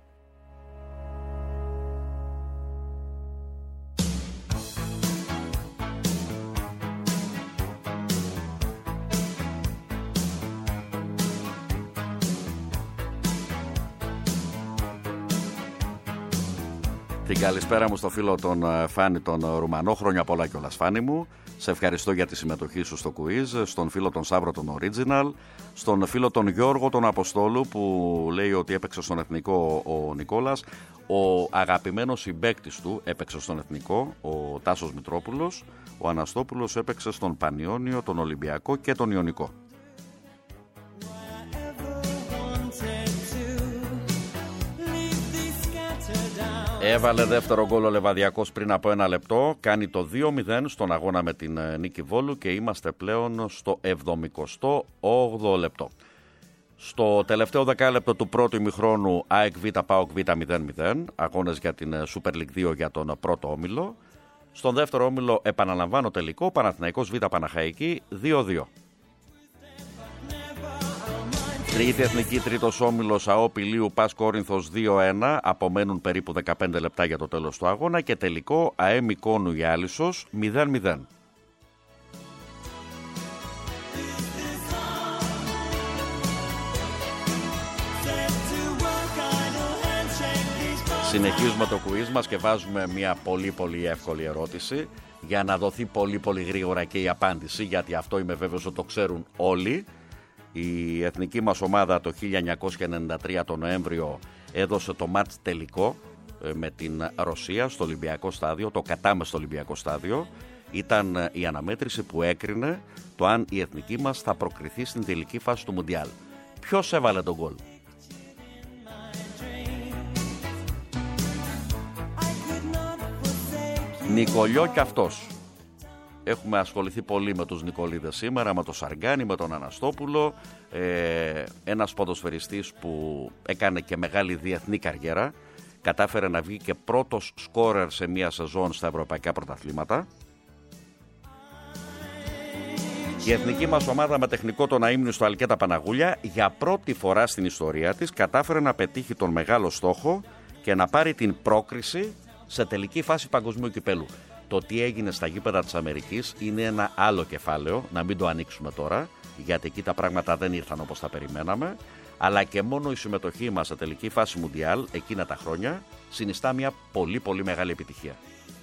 Την καλησπέρα μου στο φίλο τον Φάνη τον Ρουμανό. Χρόνια πολλά κιόλας, Φάνη μου. Σε ευχαριστώ για τη συμμετοχή σου στο quiz. Στον φίλο τον Σάβρο τον Original. Στον φίλο τον Γιώργο τον Αποστόλου που λέει ότι έπαιξε στον Εθνικό ο Νικόλας. Ο αγαπημένος συμπαίκτης του έπαιξε στον Εθνικό, ο Τάσος Μητρόπουλος. Ο Αναστόπουλος έπαιξε στον Πανιόνιο, τον Ολυμπιακό και τον Ιωνικό. Έβαλε δεύτερο γκολ ο Λεβαδιακός πριν από ένα λεπτό, κάνει το δύο μηδέν στον αγώνα με την Νίκη Βόλου και είμαστε πλέον στο εβδομηκοστό όγδοο λεπτό. Στο τελευταίο δεκάλεπτο του πρώτου ημιχρόνου ΑΕΚ Β ΠΑΟΚ Β μηδέν μηδέν, αγώνες για την Super League δύο για τον πρώτο όμιλο. Στον δεύτερο όμιλο επαναλαμβάνω τελικό, Παναθηναϊκός Β Παναχαϊκή δύο δύο. Τρίτη εθνική, τρίτος όμιλος ΑΟ Πηλίου ΠΑΣ Κόρινθος δύο ένα, απομένουν περίπου δεκαπέντε λεπτά για το τέλος του αγώνα και τελικό ΑΕ Μικόνου Ιάλισσος μηδέν μηδέν. Συνεχίζουμε το quiz μας και βάζουμε μια πολύ πολύ εύκολη ερώτηση για να δοθεί πολύ πολύ γρήγορα και η απάντηση, γιατί αυτό είμαι βέβαιος ότι το ξέρουν όλοι. Η εθνική μας ομάδα το χίλια εννιακόσια ενενήντα τρία το Νοέμβριο έδωσε το μάτς τελικό με την Ρωσία στο Ολυμπιακό στάδιο, το κατάμεστο Ολυμπιακό στάδιο. Ήταν η αναμέτρηση που έκρινε το αν η εθνική μας θα προκριθεί στην τελική φάση του Μουντιάλ. Ποιος έβαλε τον γκολ? Νικολιό κι αυτός. Έχουμε ασχοληθεί πολύ με τους Νικολίδες σήμερα, με τον Σαργκάνη, με τον Αναστόπουλο. Ε, ένας ποδοσφαιριστής που έκανε και μεγάλη διεθνή καριέρα. Κατάφερε να βγει και πρώτος σκόρερ σε μία σεζόν στα ευρωπαϊκά πρωταθλήματα. Η εθνική μας ομάδα με τεχνικό τον αείμνηστο στο Αλκέτα Παναγούλια για πρώτη φορά στην ιστορία της κατάφερε να πετύχει τον μεγάλο στόχο και να πάρει την πρόκριση σε τελική φάση παγκοσμίου κυπέλου. Το τι έγινε στα γήπεδα της Αμερικής είναι ένα άλλο κεφάλαιο, να μην το ανοίξουμε τώρα, γιατί εκεί τα πράγματα δεν ήρθαν όπως τα περιμέναμε, αλλά και μόνο η συμμετοχή μας σε τελική φάση Μουντιάλ εκείνα τα χρόνια συνιστά μια πολύ πολύ μεγάλη επιτυχία.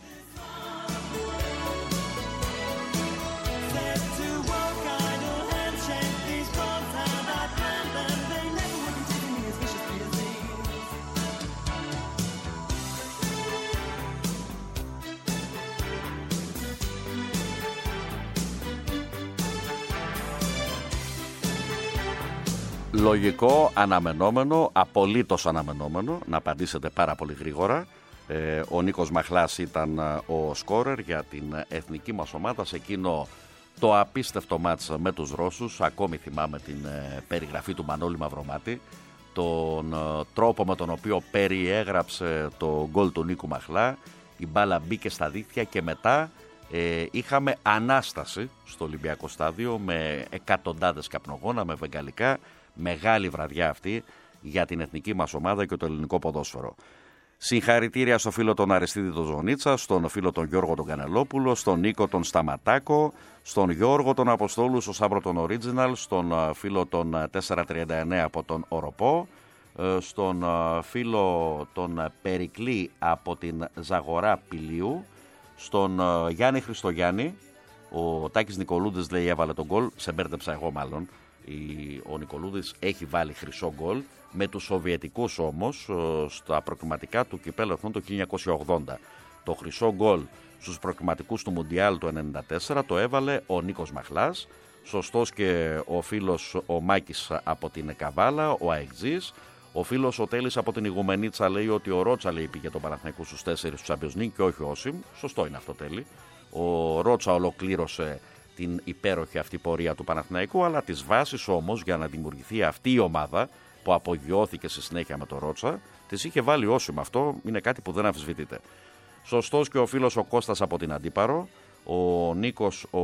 Λογικό, αναμενόμενο, απολύτως αναμενόμενο, να απαντήσετε πάρα πολύ γρήγορα. Ε, ο Νίκος Μαχλάς ήταν ο σκόρερ για την εθνική μας ομάδα σε εκείνο το απίστευτο μάτς με τους Ρώσους. Ακόμη θυμάμαι την ε, περιγραφή του Μανώλη Μαυρομάτη, τον ε, τρόπο με τον οποίο περιέγραψε το γκολ του Νίκου Μαχλά. Η μπάλα μπήκε στα δίχτυα και μετά ε, είχαμε ανάσταση στο Ολυμπιακό Στάδιο με εκατοντάδες καπνογόνα, με βεγγαλικά. Μεγάλη βραδιά αυτή για την εθνική μας ομάδα και το ελληνικό ποδόσφαιρο. Συγχαρητήρια στο φίλο τον Αριστίδη τον Ζωνίτσα, στον φίλο τον Γιώργο τον Κανελόπουλο, στον Νίκο τον Σταματάκο, στον Γιώργο τον Αποστόλου, στο Σάμπρο τον Original, στον φίλο τον τετρακόσια τριάντα εννέα από τον Οροπό, στον φίλο τον Περικλή από την Ζαγορά Πηλίου, στον Γιάννη Χριστογιάννη. Ο Τάκης Νικολούδης λέει έβαλε τον γκολ, σε μπέρδεψα εγώ μάλλον. Ο Νικολούδης έχει βάλει χρυσό γκολ με τους Σοβιετικούς όμως στα προκριματικά του Κυπέλλου Εθνών το χίλια εννιακόσια ογδόντα. Το χρυσό γκολ στους προκριματικούς του Μουντιάλ του ενενήντα τέσσερα το έβαλε ο Νίκος Μαχλάς. Σωστός και ο φίλος ο Μάκης από την Καβάλα, ο Αεκτζής. Ο φίλος ο Τέλης από την Ιγουμενίτσα λέει ότι ο Ρότσα λέει πήγε τον Παναθηναϊκό στους τέσσερις του Champions League και όχι ο Όσιμ. Σωστό είναι αυτό, Τέλη. Ο Ρότσα ολοκλήρωσε την υπέροχη αυτή πορεία του Παναθηναϊκού, αλλά τις βάσεις όμως για να δημιουργηθεί αυτή η ομάδα που απογειώθηκε στη συνέχεια με το Ρότσα, τις είχε βάλει Όσιμ. Αυτό είναι κάτι που δεν αμφισβητείται. Σωστός και ο φίλος ο Κώστας από την Αντίπαρο, ο Νίκος, ο,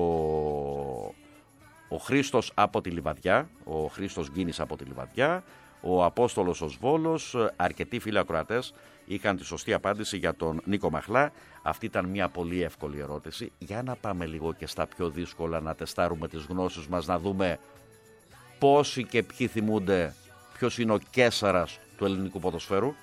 ο Χρήστος από τη Λιβαδιά, ο Χρήστος Γκίνης από τη Λιβαδιά, ο Απόστολος ο Σβόλος, αρκετοί φίλοι ακροατές είχαν τη σωστή απάντηση για τον Νίκο Μαχλά. Αυτή ήταν μια πολύ εύκολη ερώτηση. Για να πάμε λίγο και στα πιο δύσκολα, να τεστάρουμε τις γνώσεις μας, να δούμε πόσοι και ποιοι θυμούνται ποιος είναι ο Κέσσαρας του ελληνικού ποδοσφαίρου.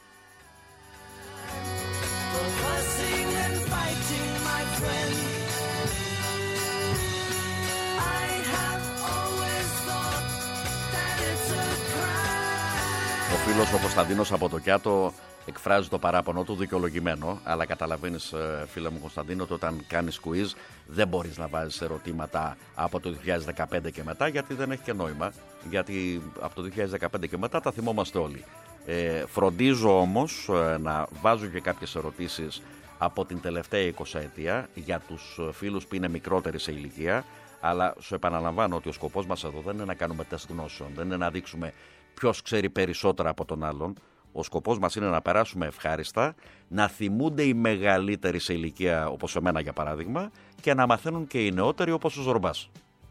Ο φίλος ο Κωνσταντίνος από το Κιάτο εκφράζει το παράπονο του, δικαιολογημένο, αλλά καταλαβαίνεις, φίλε μου Κωνσταντίνο, ότι όταν κάνεις quiz δεν μπορείς να βάζεις ερωτήματα από το δύο χιλιάδες δεκαπέντε και μετά, γιατί δεν έχει και νόημα, γιατί από το δύο χιλιάδες δεκαπέντε και μετά τα θυμόμαστε όλοι. Ε, φροντίζω όμως ε, να βάζω και κάποιες ερωτήσεις από την τελευταία εικοσαετία για τους φίλους που είναι μικρότεροι σε ηλικία, αλλά σου επαναλαμβάνω ότι ο σκοπός μας εδώ δεν είναι να κάνουμε τεστ γνώσεων, δεν είναι να δείξουμε ποιος ξέρει περισσότερα από τον άλλον. Ο σκοπός μας είναι να περάσουμε ευχάριστα, να θυμούνται οι μεγαλύτεροι σε ηλικία, όπως εμένα για παράδειγμα, και να μαθαίνουν και οι νεότεροι, όπως ο Ζορμπάς.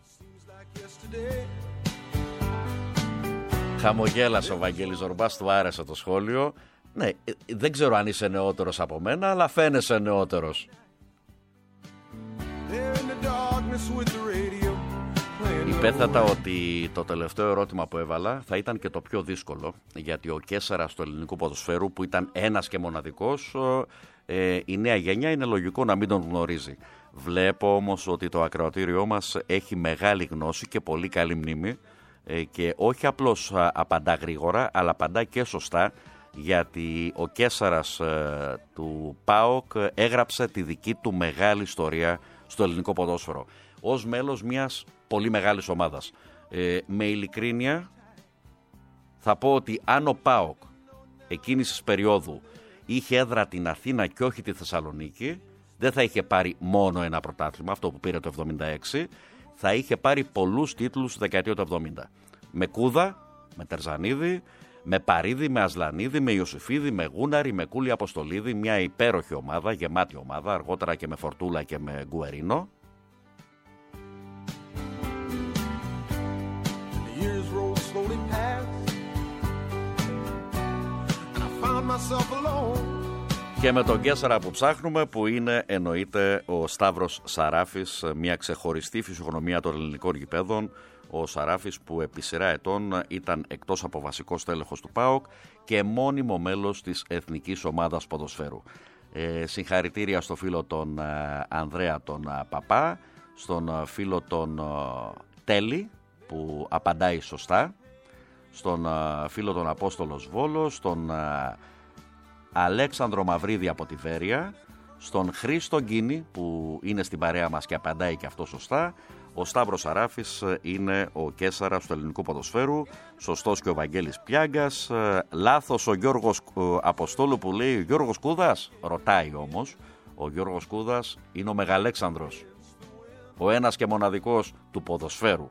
Χαμογέλασε ο Βαγγέλης Ζορμπάς, του άρεσε το σχόλιο. Ναι, δεν ξέρω αν είσαι νεότερος από μένα, αλλά φαίνεσαι νεότερος. Υπέθετα ότι το τελευταίο ερώτημα που έβαλα θα ήταν και το πιο δύσκολο, γιατί ο Κέσσαρας του ελληνικού ποδοσφαίρου, που ήταν ένας και μοναδικός, ε, η νέα γενιά είναι λογικό να μην τον γνωρίζει. Βλέπω όμως ότι το ακροατήριό μας έχει μεγάλη γνώση και πολύ καλή μνήμη, ε, και όχι απλώς απαντά γρήγορα, αλλά απαντά και σωστά, γιατί ο Κέσσαρας ε, του ΠΑΟΚ έγραψε τη δική του μεγάλη ιστορία στο ελληνικό ποδόσφαιρο ως μέλος μιας πολύ μεγάλης ομάδας. Ε, με ειλικρίνεια θα πω ότι αν ο ΠΑΟΚ εκείνης της περίοδου είχε έδρα την Αθήνα και όχι τη Θεσσαλονίκη, δεν θα είχε πάρει μόνο ένα πρωτάθλημα, αυτό που πήρε το εβδομήντα έξι, θα είχε πάρει πολλούς τίτλους στη δεκαετία του εβδομήντα. Με Κούδα, με Τερζανίδη, με Παρίδη, με Ασλανίδη, με Ιωσήφιδη, με Γούναρη, με Κούλη Αποστολίδη, μια υπέροχη ομάδα, γεμάτη ομάδα, αργότερα και με Φορτούλα και με Γκουερίνο. Και με τον Κέσσαρα που ψάχνουμε, που είναι εννοείται ο Σταύρος Σαράφης, μια ξεχωριστή φυσιογνωμία των ελληνικών γηπέδων. Ο Σαράφης που επί σειρά ετών ήταν εκτός από βασικός τέλεχος του ΠΑΟΚ και μόνιμο μέλος της εθνικής ομάδας ποδοσφαίρου. Ε, συγχαρητήρια στο φίλο τον ε, Ανδρέα τον ε, Παπά, στον ε, φίλο τον ε, Τέλη που απαντάει σωστά, στον ε, φίλο τον Απόστολο Σβόλο, στον ε, Αλέξανδρο Μαυρίδη από τη Βέρεια, στον Χρήστο Γκίνη που είναι στην παρέα μας και απαντάει και αυτό σωστά, Ο Σταύρος Αράφης είναι ο Κέσαρας του ελληνικού ποδοσφαίρου. Σωστός και ο Βαγγέλης Πιάγκας. Λάθος ο Γιώργος Αποστόλου που λέει ο Γιώργος Κούδας. Ρωτάει όμως, ο Γιώργος Κούδας είναι ο Μεγαλέξανδρος. Ο ένας και μοναδικός του ποδοσφαίρου.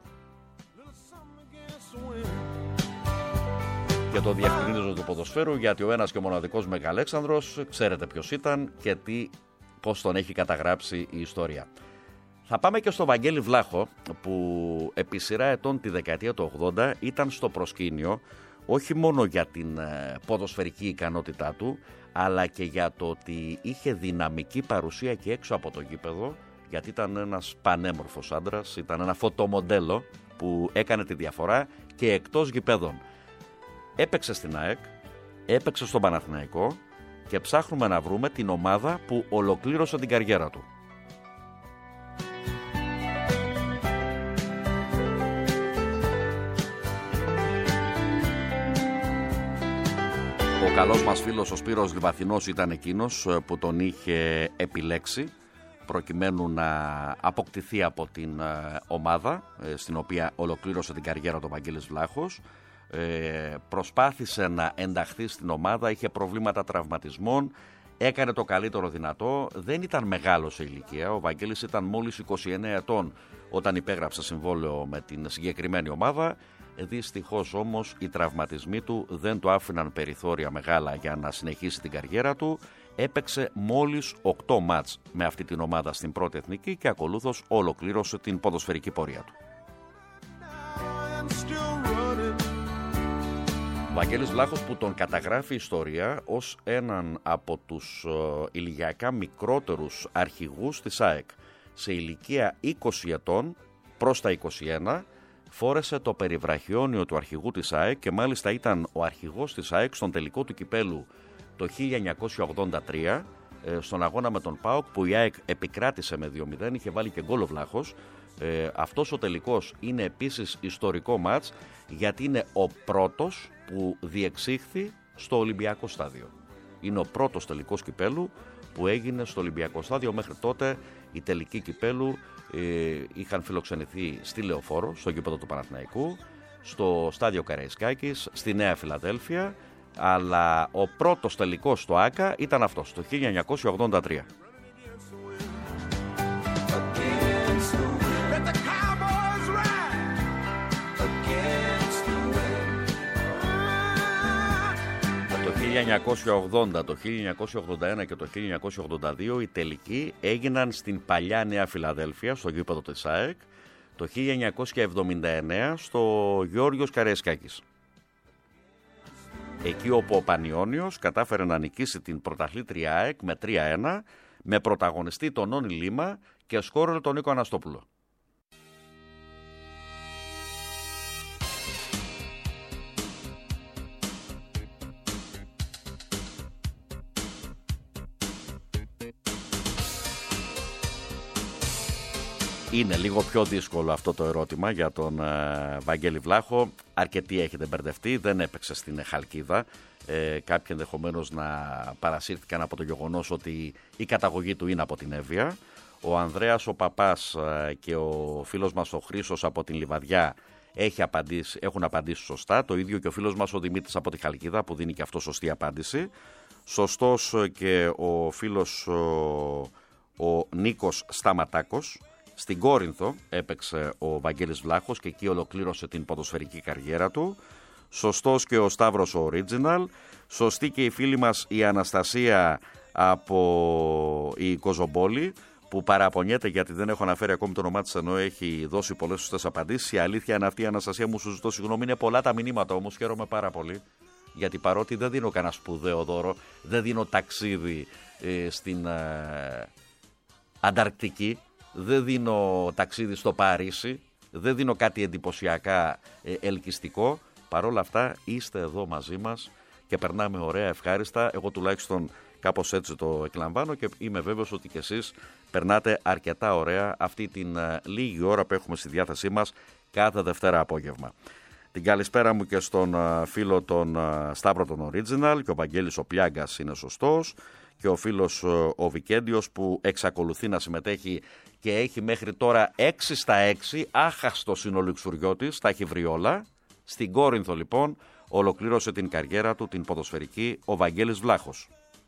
Και το διευκρινίζω του ποδοσφαίρου γιατί ο ένας και ο μοναδικός Μεγαλέξανδρος, ξέρετε ποιος ήταν και τι, πώς τον έχει καταγράψει η ιστορία. Θα πάμε και στο Βαγγέλη Βλάχο που επί σειρά ετών τη δεκαετία του ογδόντα ήταν στο προσκήνιο όχι μόνο για την ποδοσφαιρική ικανότητά του αλλά και για το ότι είχε δυναμική παρουσία και έξω από το γήπεδο, γιατί ήταν ένας πανέμορφος άντρας, ήταν ένα φωτομοντέλο που έκανε τη διαφορά και εκτός γηπέδων. Έπαιξε στην ΑΕΚ, έπαιξε στον Παναθηναϊκό και ψάχνουμε να βρούμε την ομάδα που ολοκλήρωσε την καριέρα του. Ο καλός μας φίλος ο Σπύρος Λιβαθινός ήταν εκείνος που τον είχε επιλέξει προκειμένου να αποκτηθεί από την ομάδα στην οποία ολοκλήρωσε την καριέρα του Βαγγέλης Βλάχος. Ε, προσπάθησε να ενταχθεί στην ομάδα, είχε προβλήματα τραυματισμών, έκανε το καλύτερο δυνατό, δεν ήταν μεγάλος σε ηλικία, ο Βαγγέλης ήταν μόλις είκοσι εννέα ετών όταν υπέγραψε συμβόλαιο με την συγκεκριμένη ομάδα. Δυστυχώς όμως οι τραυματισμοί του δεν του άφηναν περιθώρια μεγάλα για να συνεχίσει την καριέρα του. Έπαιξε μόλις οκτώ μάτς με αυτή την ομάδα στην πρώτη εθνική και ακολούθως ολοκλήρωσε την ποδοσφαιρική πορεία του. Βαγγέλης Βλάχος που τον καταγράφει η ιστορία ως έναν από τους ε, ηλικιακά μικρότερους αρχηγούς της ΑΕΚ. Σε ηλικία είκοσι ετών προς τα είκοσι ένα φόρεσε το περιβραχιόνιο του αρχηγού της ΑΕΚ και μάλιστα ήταν ο αρχηγός της ΑΕΚ στον τελικό του κυπέλου το χίλια εννιακόσια ογδόντα τρία ε, στον αγώνα με τον ΠΑΟΚ που η ΑΕΚ επικράτησε με δύο μηδέν, είχε βάλει και γκολ ο Βλάχος. Ε, αυτός ο τελικός είναι επίσης ιστορικό μάτς γιατί είναι ο πρώτος που διεξήχθη στο Ολυμπιακό στάδιο. Είναι ο πρώτος τελικός κυπέλου που έγινε στο Ολυμπιακό στάδιο. Μέχρι τότε οι τελικοί κυπέλου ε, είχαν φιλοξενηθεί στη Λεωφόρο, στο γήπεδο του Παναθηναϊκού, στο στάδιο Καραϊσκάκης, στη Νέα Φιλαδέλφια, αλλά ο πρώτος τελικός στο ΆΚΑ ήταν αυτός, το χίλια εννιακόσια ογδόντα τρία. Το χίλια εννιακόσια ογδόντα, το χίλια εννιακόσια ογδόντα ένα και το χίλια εννιακόσια ογδόντα δύο οι τελικοί έγιναν στην παλιά Νέα Φιλαδέλφια, στο γήπεδο της ΑΕΚ, το χίλια εννιακόσια εβδομήντα εννέα στο Γεώργιος Καραϊσκάκης. Εκεί όπου ο Πανιώνιος κατάφερε να νικήσει την πρωταθλήτρια ΑΕΚ με τρία ένα, με πρωταγωνιστή τον Νόνι Λίμα και σκόρερ τον Νίκο Αναστόπουλο. Είναι λίγο πιο δύσκολο αυτό το ερώτημα για τον ε, Βαγγέλη Βλάχο. Αρκετοί έχετε μπερδευτεί, δεν έπαιξε στην Χαλκίδα. Ε, κάποιοι ενδεχομένως να παρασύρθηκαν από το γεγονός ότι η καταγωγή του είναι από την Εύβοια. Ο Ανδρέας ο Παπάς ε, και ο φίλος μας ο Χρήσος από την Λιβαδιά έχει απαντήσει, έχουν απαντήσει σωστά. Το ίδιο και ο φίλος μας ο Δημήτρης από τη Χαλκίδα που δίνει και αυτό σωστή απάντηση. Σωστός και ο φίλος ο, ο Νίκος Σταματάκος. Στην Κόρινθο έπαιξε ο Βαγγέλης Βλάχος και εκεί ολοκλήρωσε την ποδοσφαιρική καριέρα του. Σωστός και ο Σταύρος ο Original. Σωστή και η φίλη μας η Αναστασία από η Κοζομπόλη που παραπονιέται γιατί δεν έχω αναφέρει ακόμη το όνομά της ενώ έχει δώσει πολλές σωστές απαντήσεις. Η αλήθεια είναι αυτή, η Αναστασία, μου σου ζητώ συγγνώμη, είναι πολλά τα μηνύματα όμως, χαίρομαι πάρα πολύ. Γιατί παρότι δεν δίνω κανένα σπουδαίο δώρο, δεν δίνω ταξίδι ε, στην ε, Ανταρκτική, δεν δίνω ταξίδι στο Παρίσι, δεν δίνω κάτι εντυπωσιακά ε, ελκυστικό. Παρ' όλα αυτά είστε εδώ μαζί μας και περνάμε ωραία, ευχάριστα. Εγώ τουλάχιστον κάπως έτσι το εκλαμβάνω και είμαι βέβαιος ότι και εσείς περνάτε αρκετά ωραία αυτή την ε, λίγη ώρα που έχουμε στη διάθεσή μας κάθε Δευτέρα απόγευμα. Την καλησπέρα μου και στον ε, φίλο τον ε, Σταύρο τον Original και ο Βαγγέλης ο Πιάγκας είναι σωστός. και ο φίλος ο Βικέντιος που εξακολουθεί να συμμετέχει και έχει μέχρι τώρα έξι στα έξι, άχαστος είναι ο Λιξουριώτης, τα έχει βρει όλα. Στην Κόρινθο λοιπόν ολοκλήρωσε την καριέρα του την ποδοσφαιρική ο Βαγγέλης Βλάχος.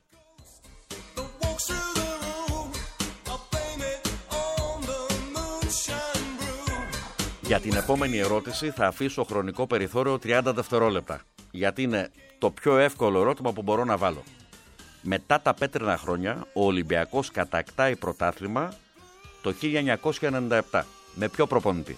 Για την επόμενη ερώτηση θα αφήσω χρονικό περιθώριο τριάντα δευτερόλεπτα, γιατί είναι το πιο εύκολο ερώτημα που μπορώ να βάλω. Μετά τα πέτρινα χρόνια, ο Ολυμπιακός κατακτάει πρωτάθλημα το χίλια εννιακόσια ενενήντα επτά. Με ποιο προπονητή?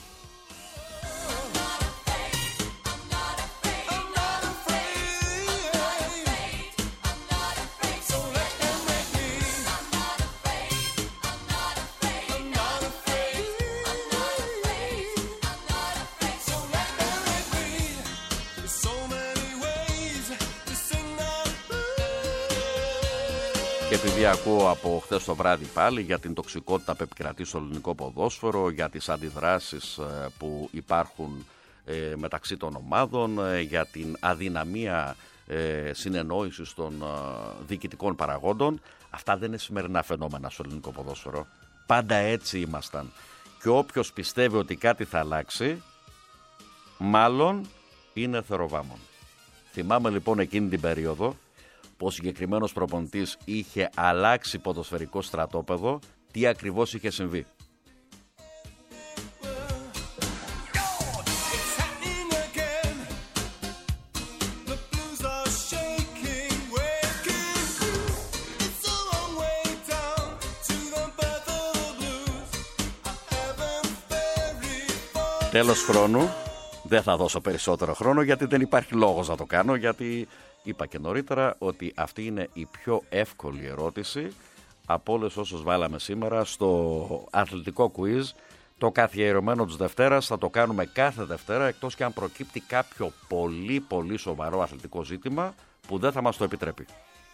Και επειδή ακούω από χθες το βράδυ πάλι για την τοξικότητα που επικρατεί στο ελληνικό ποδόσφαιρο, για τις αντιδράσεις που υπάρχουν μεταξύ των ομάδων, για την αδυναμία συνεννόησης των διοικητικών παραγόντων, αυτά δεν είναι σημερινά φαινόμενα στο ελληνικό ποδόσφαιρο. Πάντα έτσι ήμασταν. Και όποιος πιστεύει ότι κάτι θα αλλάξει, μάλλον είναι θεροβάμων. Θυμάμαι λοιπόν εκείνη την περίοδο που ο συγκεκριμένος προπονητής είχε αλλάξει ποδοσφαιρικό στρατόπεδο, τι ακριβώς είχε συμβεί. Τέλος χρόνου, δεν θα δώσω περισσότερο χρόνο γιατί δεν υπάρχει λόγος να το κάνω, γιατί είπα και νωρίτερα ότι αυτή είναι η πιο εύκολη ερώτηση από όλες όσες βάλαμε σήμερα στο αθλητικό quiz. Το καθιερωμένο της Δευτέρας θα το κάνουμε κάθε Δευτέρα, εκτός και αν προκύπτει κάποιο πολύ πολύ σοβαρό αθλητικό ζήτημα που δεν θα μας το επιτρέπει.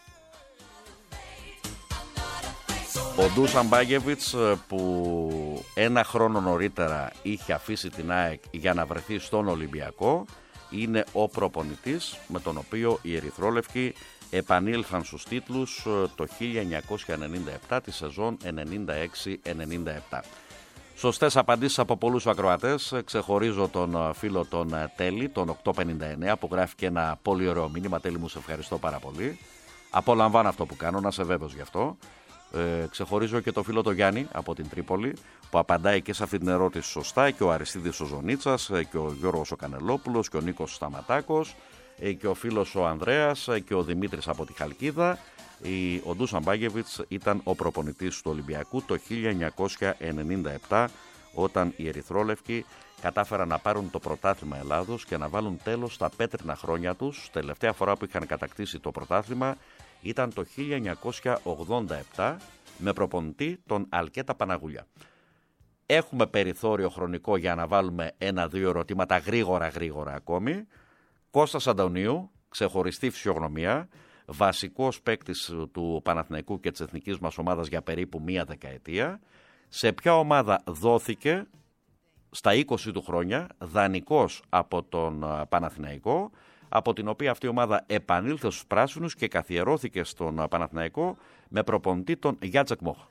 Ο Ντούσαν Μπάγεβιτς, που ένα χρόνο νωρίτερα είχε αφήσει την ΑΕΚ για να βρεθεί στον Ολυμπιακό, είναι ο προπονητής με τον οποίο οι ερυθρόλευκοι επανήλθαν στους τίτλους το χίλια εννιακόσια ενενήντα επτά, τη σεζόν ενενήντα έξι ενενήντα επτά. Σωστές απαντήσεις από πολλούς ακροατές. Ξεχωρίζω τον φίλο τον Τέλη, τον οκτακόσια πενήντα εννέα, που γράφει και ένα πολύ ωραίο μήνυμα. Τέλη, μου σε ευχαριστώ πάρα πολύ. Απολαμβάνω αυτό που κάνω, να σε βέβαιος γι' αυτό. Ε, ξεχωρίζω και το φίλο το Γιάννη από την Τρίπολη, που απαντάει και σε αυτή την ερώτηση σωστά, και ο Αριστίδης ο Ζωνίτσας, και ο Γιώργος ο Κανελόπουλος, και ο Νίκος Σταματάκος, και ο φίλος ο Ανδρέας, και ο Δημήτρης από τη Χαλκίδα. Ο Ντούσαν Μπάγεβιτς ήταν ο προπονητής του Ολυμπιακού το χίλια εννιακόσια ενενήντα επτά, όταν οι ερυθρόλευκοι κατάφεραν να πάρουν το πρωτάθλημα Ελλάδος και να βάλουν τέλος στα πέτρινα χρόνια τους. Τελευταία φορά που είχαν κατακτήσει το πρωτάθλημα ήταν το χίλια εννιακόσια ογδόντα επτά με προπονητή τον Αλκέτα Παναγουλιά. Έχουμε περιθώριο χρονικό για να βάλουμε ένα-δύο ερωτήματα γρήγορα γρήγορα ακόμη. Κώστας Αντωνίου, ξεχωριστή φυσιογνωμία, βασικός παίκτης του Παναθηναϊκού και της εθνικής μας ομάδας για περίπου μία δεκαετία. Σε ποια ομάδα δόθηκε στα είκοσι του χρόνια δανεικός από τον Παναθηναϊκό, από την οποία αυτή η ομάδα επανήλθε στους πράσινους και καθιερώθηκε στον Παναθηναϊκό με προπονητή τον Γιάτσεκ Μόχ.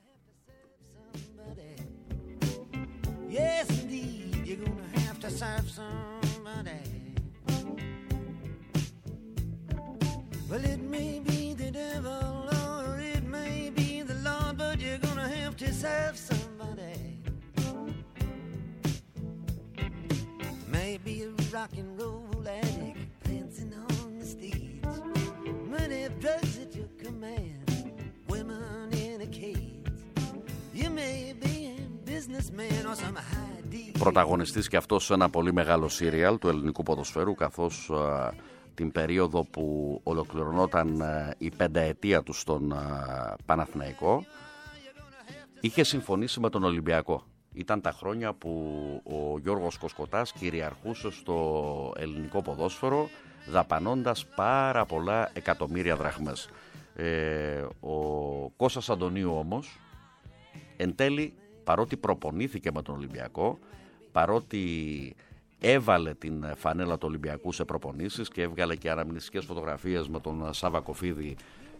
Yes, indeed, you're gonna have to serve somebody. Well, it may be the devil or it may be the Lord, but you're gonna have to serve somebody. Maybe a rock and roll addict dancing on the stage, money of drugs at your command, women in a cage. You may be a businessman or some high deal. Πρωταγωνιστής και αυτός σε ένα πολύ μεγάλο σύριαλ του ελληνικού ποδοσφαίρου, καθώς α, την περίοδο που ολοκληρωνόταν α, η πενταετία του στον α, Παναθηναϊκό, είχε συμφωνήσει με τον Ολυμπιακό. Ήταν τα χρόνια που ο Γιώργος Κοσκοτάς κυριαρχούσε στο ελληνικό ποδόσφαιρο, δαπανώντας πάρα πολλά εκατομμύρια δραχμές. Ε, ο Κώστας Αντωνίου όμως, εν τέλει, παρότι προπονήθηκε με τον Ολυμπιακό, παρότι έβαλε την φανέλα του Ολυμπιακού σε προπονήσεις και έβγαλε και αναμνηστικές φωτογραφίες με τον Σάβα Κοφίδη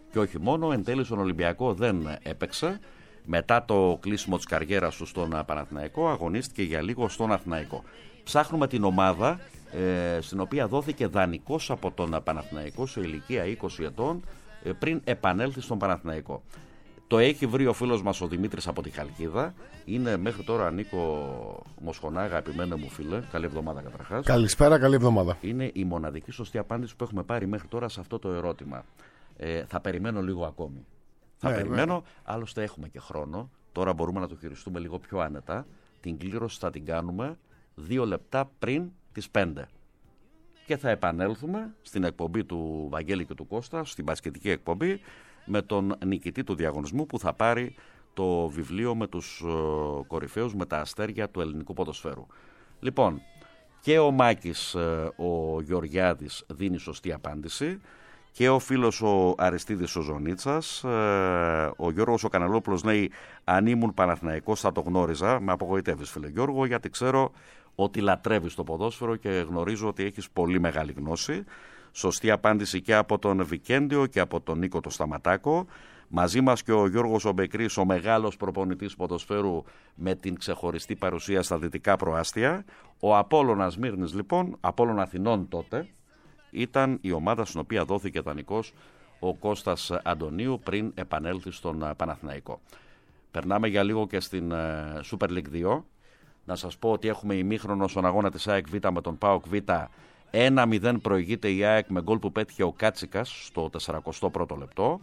Και όχι μόνο, εν τέλει στον Ολυμπιακό δεν έπαιξε. Μετά το κλείσιμο της καριέρας του στον Παναθηναϊκό, αγωνίστηκε για λίγο στον Αθηναϊκό. Ψάχνουμε την ομάδα ε, στην οποία δόθηκε δανεικός από τον Παναθηναϊκό σε ηλικία είκοσι ετών ε, πριν επανέλθει στον Παναθηναϊκό. Το έχει βρει ο φίλος μας ο Δημήτρης από τη Χαλκίδα. Είναι μέχρι τώρα, Νίκο Μοσχονά, αγαπημένο μου φίλε. Καλή εβδομάδα καταρχάς. Καλησπέρα, καλή εβδομάδα. Είναι η μοναδική σωστή απάντηση που έχουμε πάρει μέχρι τώρα σε αυτό το ερώτημα. Ε, θα περιμένω λίγο ακόμη. Θα ναι, περιμένω, ναι. Άλλωστε έχουμε και χρόνο. Τώρα μπορούμε να το χειριστούμε λίγο πιο άνετα. Την κλήρωση θα την κάνουμε δύο λεπτά πριν τις πέντε. Και θα επανέλθουμε στην εκπομπή του Βαγγέλη και του Κώστα, στην μπασκετική εκπομπή, με τον νικητή του διαγωνισμού που θα πάρει το βιβλίο με τους uh, κορυφαίους, με τα αστέρια του ελληνικού ποδοσφαίρου. Λοιπόν, και ο Μάκης, uh, ο Γεωργιάδης, δίνει σωστή απάντηση. Και ο φίλος ο Αριστίδης ο Ζωνίτσας, uh, ο Γιώργος ο Καναλόπουλος λέει, αν ήμουν Παναθηναϊκός θα το γνώριζα. Με απογοητεύεις, φίλε Γιώργο, γιατί ξέρω ότι λατρεύεις το ποδόσφαιρο και γνωρίζω ότι έχεις πολύ μεγάλη γνώση. Σωστή απάντηση και από τον Βικέντιο και από τον Νίκο το Σταματάκο. Μαζί μας και ο Γιώργος ο Μπεκρής, ο μεγάλος προπονητής ποδοσφαίρου με την ξεχωριστή παρουσία στα δυτικά προάστια. Ο Απόλλωνας Μύρνης λοιπόν, Απόλλων Αθηνών τότε, ήταν η ομάδα στην οποία δόθηκε δανεικός ο Κώστας Αντωνίου πριν επανέλθει στον Παναθηναϊκό. Περνάμε για λίγο και στην Super League δύο. Να σας πω ότι έχουμε ημίχρονο στον αγώνα της ΑΕΚ Β με τον ΠΑΟΚ Β. ένα μηδέν προηγείται η ΑΕΚ με γκολ που πέτυχε ο Κάτσικας στο τεσσαρακοστό πρώτο λεπτό.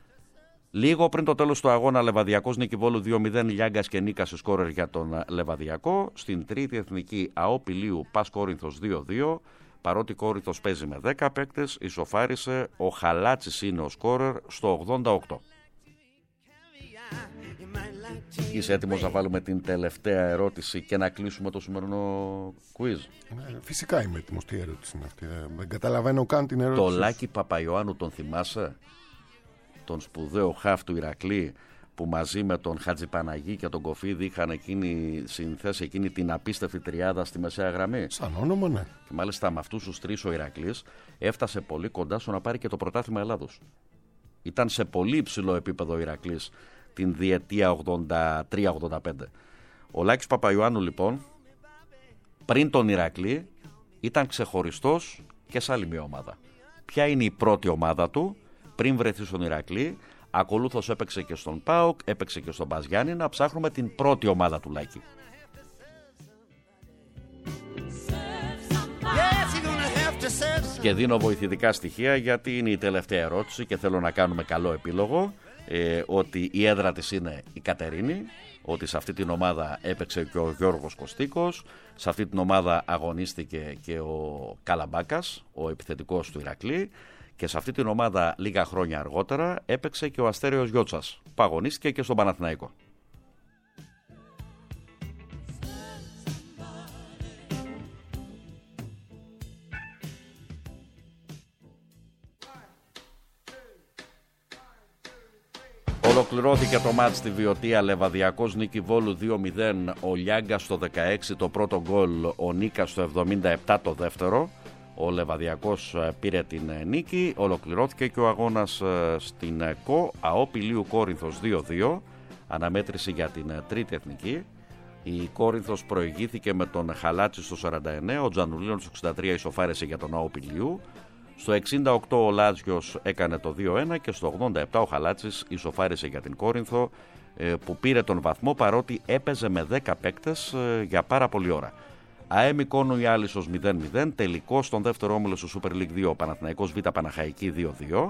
Λίγο πριν το τέλος του αγώνα, Λεβαδιακός νίκη Βόλου δύο μηδέν, Λιάγκας και Νίκα σε σκόρερ για τον Λεβαδιακό. Στην τρίτη εθνική ΑΟ Πηλίου Πας Κόρινθος δύο δύο. Παρότι Κόρινθος παίζει με δέκα παίκτες, ισοφάρισε, ο Χαλάτσης είναι ο σκόρερ στο ογδόντα οκτώ. Είσαι έτοιμος να βάλουμε την τελευταία ερώτηση και να κλείσουμε το σημερινό quiz? Φυσικά είμαι έτοιμος. Τι ερώτηση είναι αυτή? Δεν καταλαβαίνω καν την ερώτηση. Το Λάκη Παπαϊωάννου τον θυμάσαι? Τον σπουδαίο χαφ του Ηρακλή που μαζί με τον Χατζηπαναγή και τον Κοφίδη είχαν εκείνη, συνθέσει εκείνη την απίστευτη τριάδα στη μεσαία γραμμή. Σαν όνομα, ναι. Και μάλιστα με αυτούς τους τρεις ο Ηρακλής έφτασε πολύ κοντά στο να πάρει και το πρωτάθλημα Ελλάδος. Ήταν σε πολύ υψηλό επίπεδο ο Ηρακλής την διετία ογδόντα τρία ογδόντα πέντε. Ο Λάκης Παπαϊωάννου λοιπόν πριν τον Ηρακλή ήταν ξεχωριστός και σε άλλη μια ομάδα. Ποια είναι η πρώτη ομάδα του πριν βρεθεί στον Ηρακλή? Ακολούθως έπαιξε και στον ΠΑΟΚ, έπαιξε και στον Πας Γιάννη. Να ψάχνουμε την πρώτη ομάδα του Λάκη. Και δίνω βοηθητικά στοιχεία γιατί είναι η τελευταία ερώτηση και θέλω να κάνουμε καλό επίλογο. Ε, ότι η έδρα της είναι η Κατερίνη, ότι σε αυτή την ομάδα έπαιξε και ο Γιώργος Κωστίκος, σε αυτή την ομάδα αγωνίστηκε και ο Καλαμπάκας, ο επιθετικός του Ηρακλή, και σε αυτή την ομάδα λίγα χρόνια αργότερα έπαιξε και ο Αστέριος Γιώτσας που αγωνίστηκε και στον Παναθηναϊκό. Ολοκληρώθηκε το μάτς στη Βιωτία, Λεβαδιακός νίκη Βόλου δύο μηδέν, ο Λιάγκας στο δεκαέξι το πρώτο γκολ, ο Νίκας στο εβδομήντα επτά το δεύτερο. Ο Λεβαδιακός πήρε την νίκη. Ολοκληρώθηκε και ο αγώνας στην ΚΟ, ΑΟ Πηλίου Κόρινθος δύο δύο, αναμέτρηση για την τρίτη εθνική. Η Κόρινθος προηγήθηκε με τον Χαλάτση στο σαράντα εννέα, ο Τζανουλίνος στο εξήντα τρία ισοφάρισε για τον ΑΟ Πηλίου. Στο εξήντα οκτώ ο Λάτζιος έκανε το δύο ένα και στο ογδόντα επτά ο Χαλάτσης ισοφάρισε για την Κόρινθο που πήρε τον βαθμό παρότι έπαιζε με δέκα παίκτες για πάρα πολλή ώρα. ΑΕ Μυκόνο η Άλυσσος μηδέν μηδέν, τελικό στον δεύτερο όμιλο στο Super League δύο, Παναθηναϊκός Β Παναχαϊκή δύο δύο.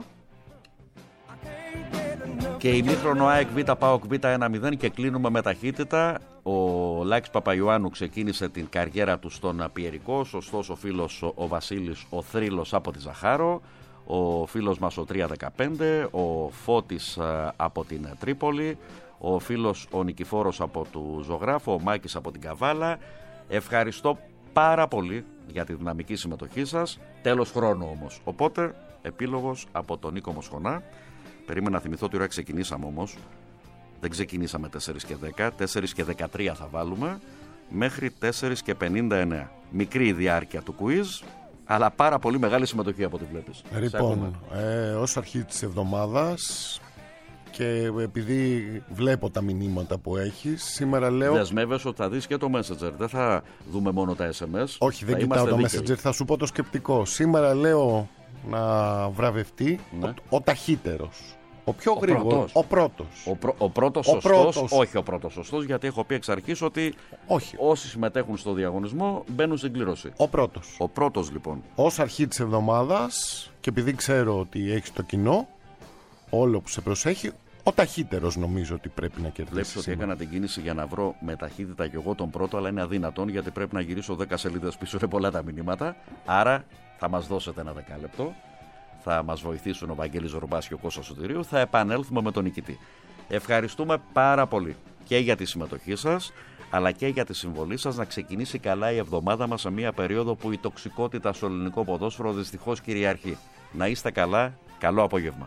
Και ημίχρονο ΑΕΚ Β ΠΑΟΚ Β ένα μηδέν και κλείνουμε με ταχύτητα. Ο Λάκης Παπαϊωάννου ξεκίνησε την καριέρα του στον Πιερικό, σωστός ο φίλος ο Βασίλης ο Θρύλος από τη Ζαχάρο, ο φίλος μας ο τρία δεκαπέντε, ο Φώτης από την Τρίπολη, ο φίλος ο Νικηφόρος από του Ζωγράφο, ο Μάκης από την Καβάλα. Ευχαριστώ πάρα πολύ για τη δυναμική συμμετοχή σας. Τέλος χρόνου όμως. Οπότε, επίλογος από τον Νίκο Μοσχονά. Περίμενα να θυμηθώ ότι ώρα ξεκινήσαμε όμως. Δεν ξεκινήσαμε τέσσερα και δέκα, τέσσερα και δεκατρία θα βάλουμε μέχρι τέσσερα και πενήντα εννέα. Μικρή η διάρκεια του quiz, αλλά πάρα πολύ μεγάλη συμμετοχή από ό,τι βλέπεις. Λοιπόν, ε, ως αρχή της εβδομάδας και επειδή βλέπω τα μηνύματα που έχεις, σήμερα λέω... Δεσμεύεσαι ότι θα δεις και το Messenger, δεν θα δούμε μόνο τα ες εμ ες. Όχι, δεν κοιτάω το δίκαιοι. Messenger, θα σου πω το σκεπτικό. Σήμερα λέω να βραβευτεί ναι. ο, ο ταχύτερος. Ο πιο ο γρήγορος. Πρώτος. Ο πρώτος. Ο, πρω, ο πρώτος ο σωστός. Πρώτος. Όχι ο πρώτος σωστός, γιατί έχω πει εξ αρχής ότι όχι. όσοι συμμετέχουν στο διαγωνισμό μπαίνουν στην κλήρωση. Ο πρώτος. Ο πρώτος λοιπόν. Ως αρχή της εβδομάδας και επειδή ξέρω ότι έχεις το κοινό, όλο που σε προσέχει, ο ταχύτερος νομίζω ότι πρέπει να κερδίσει. Βλέπεις ότι έκανα την κίνηση για να βρω με ταχύτητα και εγώ τον πρώτο, αλλά είναι αδύνατον γιατί πρέπει να γυρίσω δέκα σελίδες πίσω. Είναι πολλά τα μηνύματα. Άρα θα μας δώσετε ένα δεκάλεπτο. Θα μας βοηθήσουν ο Βαγγέλης Ζορμπάς και ο Κώστας Σωτηρίου. Θα επανέλθουμε με τον νικητή. Ευχαριστούμε πάρα πολύ και για τη συμμετοχή σας, αλλά και για τη συμβολή σας να ξεκινήσει καλά η εβδομάδα μας σε μια περίοδο που η τοξικότητα στο ελληνικό ποδόσφαιρο δυστυχώς κυριαρχεί. Να είστε καλά. Καλό απόγευμα.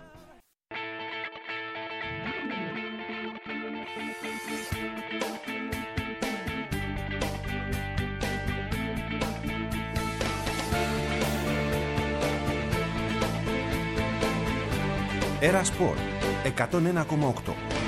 Era Sport εκατόν ένα κόμμα οκτώ.